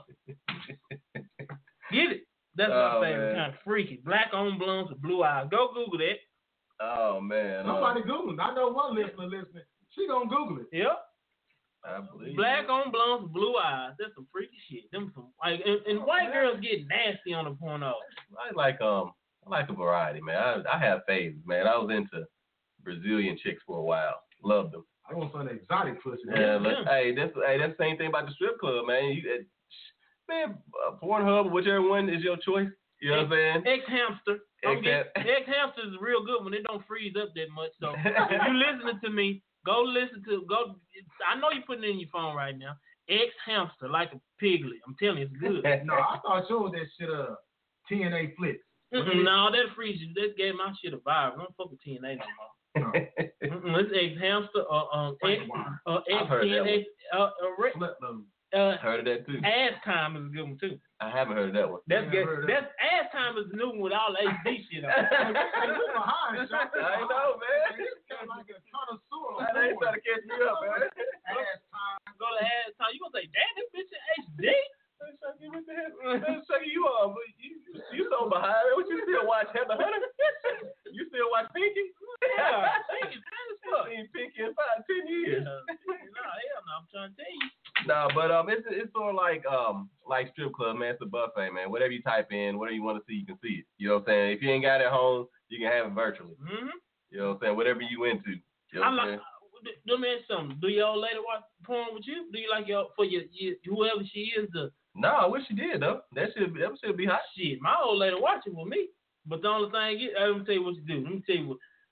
Get it? That's Oh, my favorite man. kind of freaky. Black on blondes with blue eyes. Go Google that. Oh man. Nobody Googling. I know one listener listening. She gonna Google it. Yep. I believe. Black on blondes with blue eyes. That's some freaky shit. Them some like and, and white girls get nasty on the porno. I like um I like a variety, man. I I have favorites, man. I was into Brazilian chicks for a while. Loved them. I want some exotic pussy. Yeah, look, hey, that's hey, that's the same thing about the strip club, man. You, uh, man, uh, Pornhub, whichever one is your choice. You know what I'm saying? X Hamster. X- X Hamster is real good when it don't freeze up that much. So if you listening to me, go listen to go. I know you're putting it in your phone right now. X Hamster, like a piglet. I'm telling you, it's good. No, I thought yours that shit uh T N A flicks. Mm-mm, no, that freezes. That gave my shit a vibe. Don't fuck with T N A no more. No. Mm-mm, it's X Hamster or um X uh, X I've heard T N A. that Uh, uh, re- Slut load. uh, Heard of that too. Ass Time is a good one too. I haven't heard of that one. That's Yeah, good. heard of That's Ass Time is the new one with all the H D shit on. Hey, we behind, Sean. I know, man. This guy like a connoisseur. on I ain't porn. trying to catch me up, man. Ass time. Go to Ass Time. You gonna say, damn, this bitch in H D? What the hell? Let's check you up, but you, you, you so behind. Man. What you still watch Heather Hunter? You still watch Pinky? Yeah, Pinky, as fuck. I've seen Pinky in five, ten years. No, hell no, I'm trying to tell you. No, but um, it's it's sort of like um like strip club, man. It's a buffet, man. Whatever you type in, whatever you want to see, you can see it. You know what I'm saying? If you ain't got it at home, you can have it virtually. Mm-hmm. You know what I'm saying? Whatever you into. You know I what I'm like. saying? Let me ask you something. Do your old lady watch porn with you? Do you like your for your, your whoever she is the No, I wish you did though. That should that should be hot. shit? My old lady watching with me. But the only thing is, let me tell you what you do. Let me tell you what.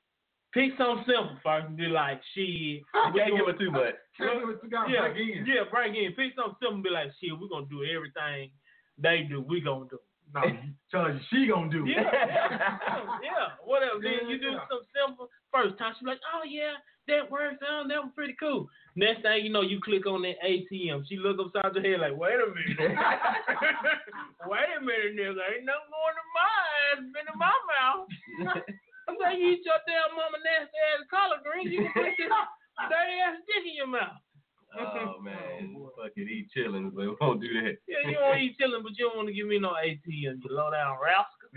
Pick something simple first and be like, shit. Can't give it too much. Yeah, yeah, break in. Pick something simple and be like, shit, we're going to do everything they do, we going to do. No, tell you she going to do. Yeah, yeah, yeah, whatever. Then you do something simple first time. She be like, oh, yeah, that works. Oh, that was pretty cool. Next thing you know, you click on that A T M. She look upside your head like, wait a minute. Wait a minute, nigga. Ain't nothing going to my ass been in my mouth. I'm like, you eat your damn mama nasty ass collard greens. You can put this dirty ass dick in your mouth. Oh, man. Oh, fucking eat chillin', but we won't do that. Yeah, you want to eat chillin', but you don't want to give me no A T M, you low down rascal.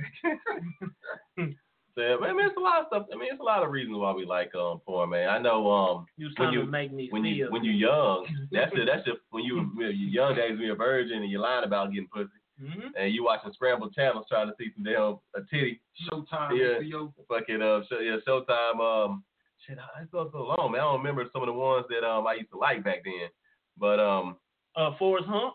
So, I mean, it's a lot of stuff. I mean, it's a lot of reasons why we like um porn, man. I know um you when you make me when feel. you when you're young, that's it. That's just when you your young days when you're a virgin and you're lying about getting pussy, mm-hmm. and you watching scrambled channels trying to see some damn a titty. Showtime, yeah, Yo. fucking uh, show, yeah, Showtime. Um, shit, I so so long, man. I don't remember some of the ones that um I used to like back then, but um. Uh, Forrest Hump.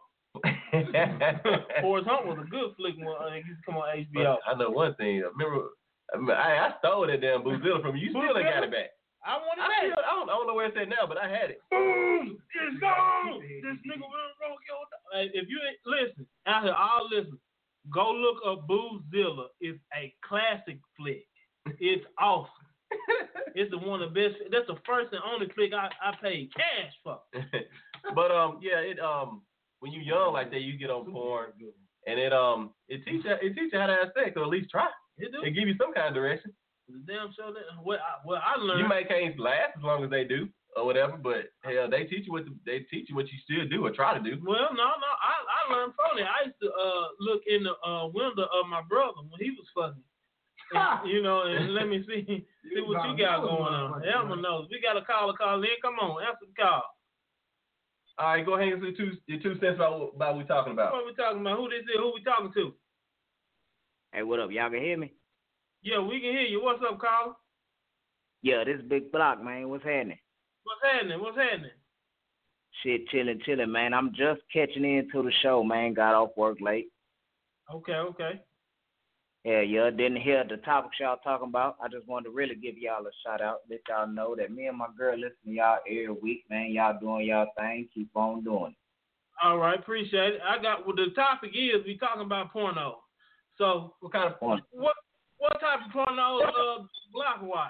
Forrest Hump was a good flick when uh, it used to come on H B O. I know one thing. I remember. I, I stole that damn Boozilla from you. You still ain't got it back. I want it I, back. still, I, don't, I don't know where it's at now, but I had it. Boom! It's gone! This nigga will roll your... Hey, if you ain't... Listen, out here, all listen. Go look up Boozilla. It's a classic flick. It's awesome. It's the one of the best... That's the first and only flick I, I paid cash for. But, um, yeah, it um when you young like that, you get on porn, and it um it teach you, it teach you how to have sex, or at least try. It do. It give you some kind of direction. The damn show that what I, what I learned. You may can't last as long as they do or whatever, but hell, they teach you what to, they teach you what you still do or try to do. Well, no, no, I, I learned from it. I used to uh look in the uh window of my brother when he was fucking. And, you know, and let me see see what you got going on. Elmer knows. We got a caller call in. Come on, answer the call. All right, go ahead and say two your two cents about about what we talking about. What we talking about? Who this is? Who we talking to? Hey, what up? Y'all can hear me? Yeah, we can hear you. What's up, caller? Yeah, this Big Block, man. What's happening? What's happening? What's happening? Shit, chilling, chilling, man. I'm just catching into the show, man. Got off work late. Okay, okay. Yeah, yeah. Didn't hear the topics y'all talking about. I just wanted to really give y'all a shout out. Let y'all know that me and my girl listen to y'all every week, man. Y'all doing y'all thing. Keep on doing it. All right, appreciate it. I got well, the topic is we talking about porno. So what kind of porn? What what type of porno uh Block watch?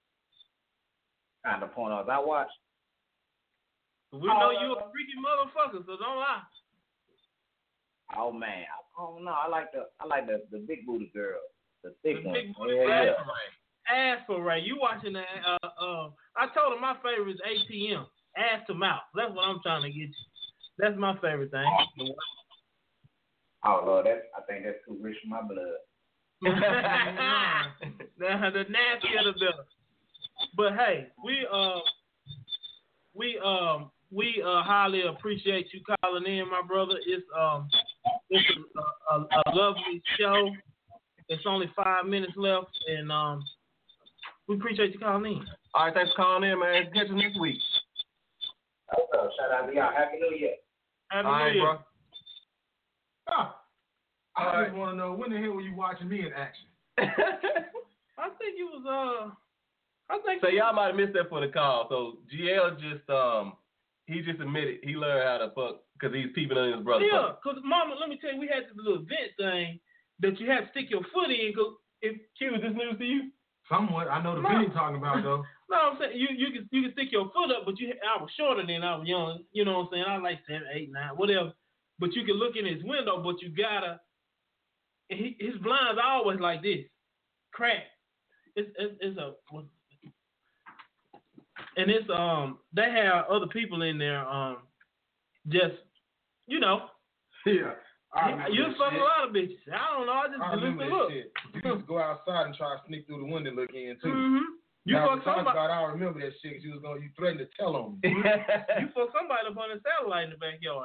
Kind of pornos I watch. We know you a freaky motherfucker, so don't lie. Oh man, I don't know. I like the I like the, the big booty girl, the thick the one. Big booty yeah, ass yeah. Ass for Ray. You watching that? Uh, uh, I told him my favorite is A T M. Ass to mouth. That's what I'm trying to get you. That's my favorite thing. Oh Lord, that's I think that's too rich for my blood. the, the nastier the better. But hey, we uh we um we uh highly appreciate you calling in, my brother. It's um it's a, a, a lovely show. It's only five minutes left, and um we appreciate you calling in. All right, thanks for calling in, man. Catch you next week. Okay, shout out to y'all. Happy New Year. Happy All New right, Year. bro. Ah, I All just right. want to know, when the hell were you watching me in action? I think it was uh I think So y'all might have missed that for the call. So G L just um he just admitted he learned how to fuck because he's peeping on his brother. Yeah, because Mama, let me tell you, we had this little vent thing that you had to stick your foot in. Cause if Q, is this news to you? Somewhat. I know the No. video you're talking about, though. No, I'm saying you you can you can stick your foot up, but you I was shorter than I was young. You know what I'm saying? I was like seven, eight, nine, whatever. But you can look in his window, but you gotta. He, his blinds are always like this, cracked. It's it's, it's a. And it's um they have other people in there um just you know Yeah. I you remember fuck that a lot of bitches. I don't know. I just I listen remember to that look. shit. You used to go outside and try to sneak through the window and look in, too. Mm-hmm. You now, fuck we talked somebody. about, I remember that shit because you was going, you threatened to tell on me. You fuck somebody up on the satellite in the backyard.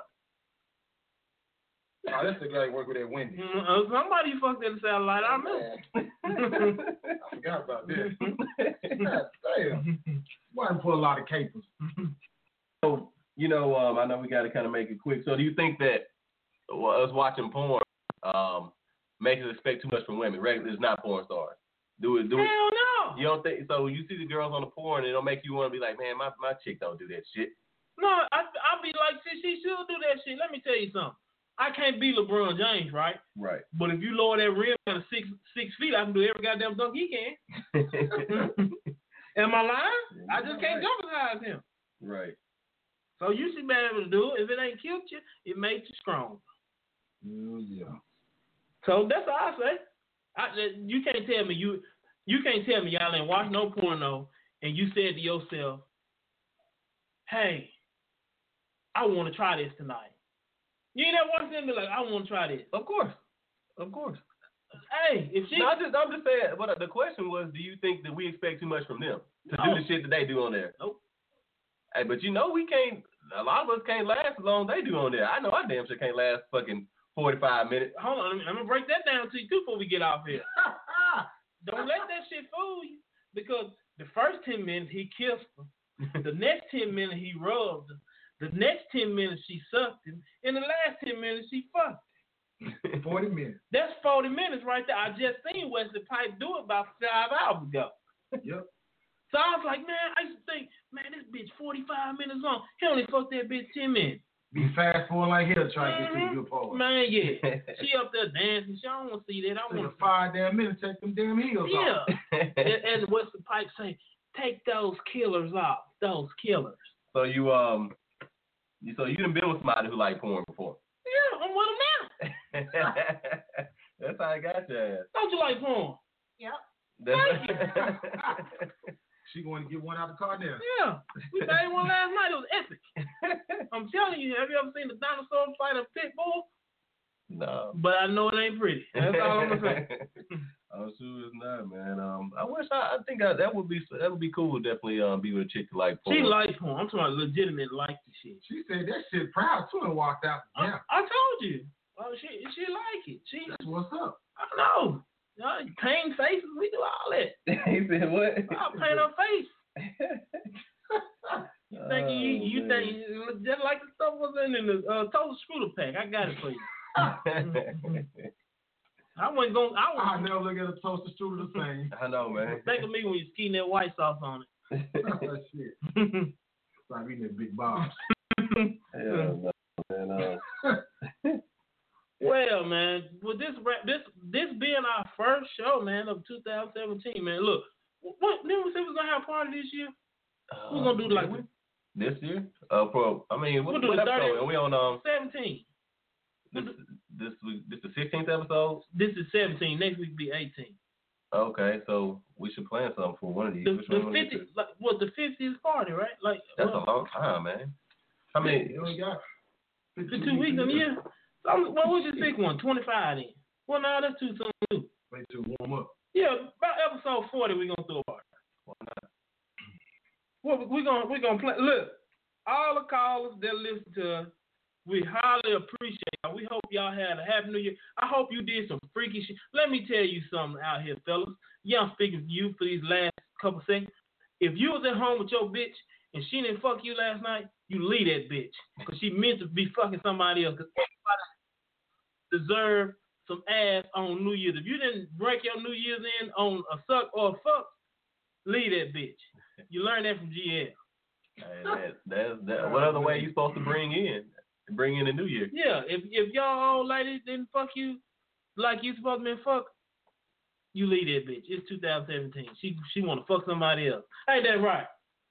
Oh, that's the guy that worked with that Wendy. Mm, uh, somebody you fucked in the satellite. I remember. I forgot about that. God damn. Why didn't pull a lot of capers? So, you know, um, I know we got to kind of make it quick. So do you think that well, us watching porn um, makes us expect too much from women? Regular, it's not porn stars. Do it, do it. Hell no. You don't think so? You see the girls on the porn, and it'll make you want to be like, man, my, my chick don't do that shit. No, I I be like, she, she should do that shit. Let me tell you something. I can't be LeBron James, right? Right. But if you lower that rim to six six feet, I can do every goddamn dunk he can. Am I lying? Yeah, I just can't right. jump as high as him. Right. So you should be able to do it. If it ain't killed you, it makes you strong. Mm, yeah. So that's all I say. I, you can't tell me you you can't tell me y'all ain't watch no porno and you said to yourself, hey, I want to try this tonight. You ain't never watched them be like, I want to try this. Of course. Of course. Hey, if she... No, I just, I'm just saying, but the question was, do you think that we expect too much from them to No. do the shit that they do on there? Nope. Hey, but you know we can't, a lot of us can't last as long as they do on there. I know I damn sure can't last fucking forty-five minutes. Hold on, I'm going to break that down to you too before we get off here. Don't let that shit fool you. Because the first ten minutes he kissed her. The next ten minutes he rubbed her. The next ten minutes she sucked him. In the last ten minutes she fucked him. forty minutes. That's forty minutes right there. I just seen Wesley Pipes do it about five hours ago. Yep. So I was like, man, I used to think, man, this bitch forty-five minutes long. He only fucked that bitch ten minutes. Be fast forward like hell trying to get to Mhm. the good part. Man, yeah. She up there dancing. She don't want to see that. I Take want a five damn minutes, take them damn heels Yeah. off. and, and Wesley Pipes say, take those killers off. Those killers. So you, um, you, so you done been with somebody who like porn before? Yeah, I'm with him now. That's how I got your ass. Don't you like porn? That's She going to get one out the car now. Yeah. We made one last night. It was epic. I'm telling you, have you ever seen the dinosaur fight a pit bull? No. But I know it ain't pretty. That's all I'm gonna say. I'm sure it's not, man. Um, I wish I, I think I, that would be that would be cool. Definitely, um, be with a chick like porn. She likes porn. I'm talking about legitimate like the shit. She said that shit proud too and walked out. Yeah. I, I told you. Oh, she she like it. She That's what's up. I know. Uh, paint faces, we do all that. He said what? I'll paint her face. You think Oh, you you man. think you look just like the stuff was in, in the uh, total scooter pack. I got it for you. I wasn't going. I I was. never look at a toaster strudel the same. I know, man. Think of me when you skeeting that white sauce on Oh, shit. it. Like eating that big bombs. Hell no, man. Uh, Well, man, with this rap, this this being our first show, man, of two thousand seventeen, man. Look, what didn't we say we was gonna have a party this year? We're gonna do like this year? Uh, for I mean, what, We'll do what the episode? thirty- Are we on um seventeen. this this week? This the sixteenth episode? This is seventeen. Next week be eighteen. Okay, so we should plan something for one of these. The, Which the one we fifty, do? like, what the fiftieth party, right? Like That's well, a long time, man. How many? You only got fifty-two weeks in a year. So, I'm- well, we just pick one. Twenty-five then. Well, no, that's too soon too. Wait to warm up. Yeah, about episode forty, we gonna throw a party. Why not? Well, we gonna we gonna play. Look, all the callers that listen to us, we highly appreciate y'all. We hope y'all had a happy new year. I hope you did some freaky shit. Let me tell you something out here, fellas. Yeah, I'm speaking to you for these last couple seconds. If you was at home with your bitch and she didn't fuck you last night, you leave that bitch because she meant to be fucking somebody else. Because everybody deserve some ass on New Year's. If you didn't break your New Year's in on a suck or a fuck, leave that bitch. You learn that from G L. Hey, that, that's that. What other way you supposed to bring in? Bring in the new year? Yeah, if if y'all old ladies didn't fuck you like you supposed to be fuck, you leave that bitch. It's two thousand seventeen. She she want to fuck somebody else. Ain't that right?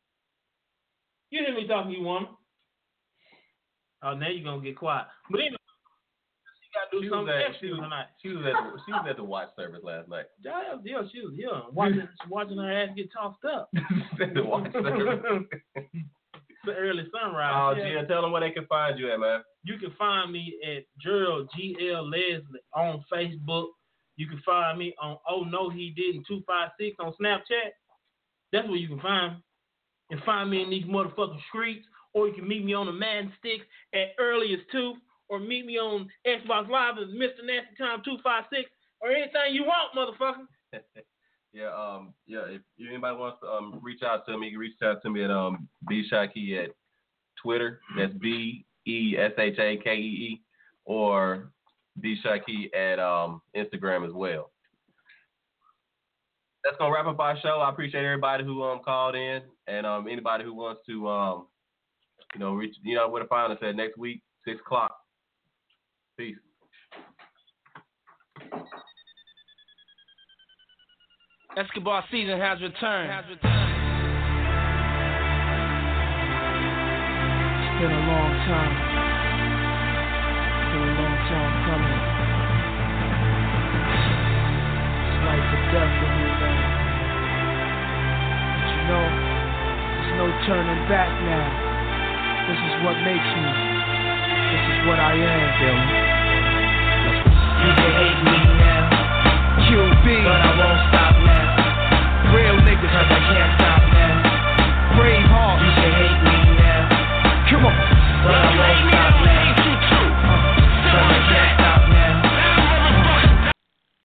You hear me talking, you woman? Oh, now you gonna get quiet. But anyway, she gotta do She was something at- extra she was- tonight. She was at the, she was at the watch service last night. Yeah, yeah, she was yeah watching watching her ass get tossed up. the watch service. The early sunrise. Oh, Yeah. Gia, tell them where they can find you at, man. You can find me at Gerald G L Leslie on Facebook. You can find me on Oh No He Didn't two five six on Snapchat. That's where you can find me. And find me in these motherfucking streets. Or you can meet me on the Madden Sticks at Earliest two. Or meet me on Xbox Live as Mister Nasty Time two five six. Or anything you want, motherfucker. Yeah, um, yeah. If anybody wants to um reach out to me, you can reach out to me at um B Shaki at Twitter. That's B E S H A K E E, or B Shaki at um Instagram as well. that's gonna wrap up our show. I appreciate everybody who um called in, and um anybody who wants to um you know reach you know where to find us at next week, six o'clock. Peace. Escobar season has returned. Has returned. It's been a long time. It's been a long time coming. It's life or death for me, man. But you know, there's no turning back now. This is what makes me. This is what I am. Feel me?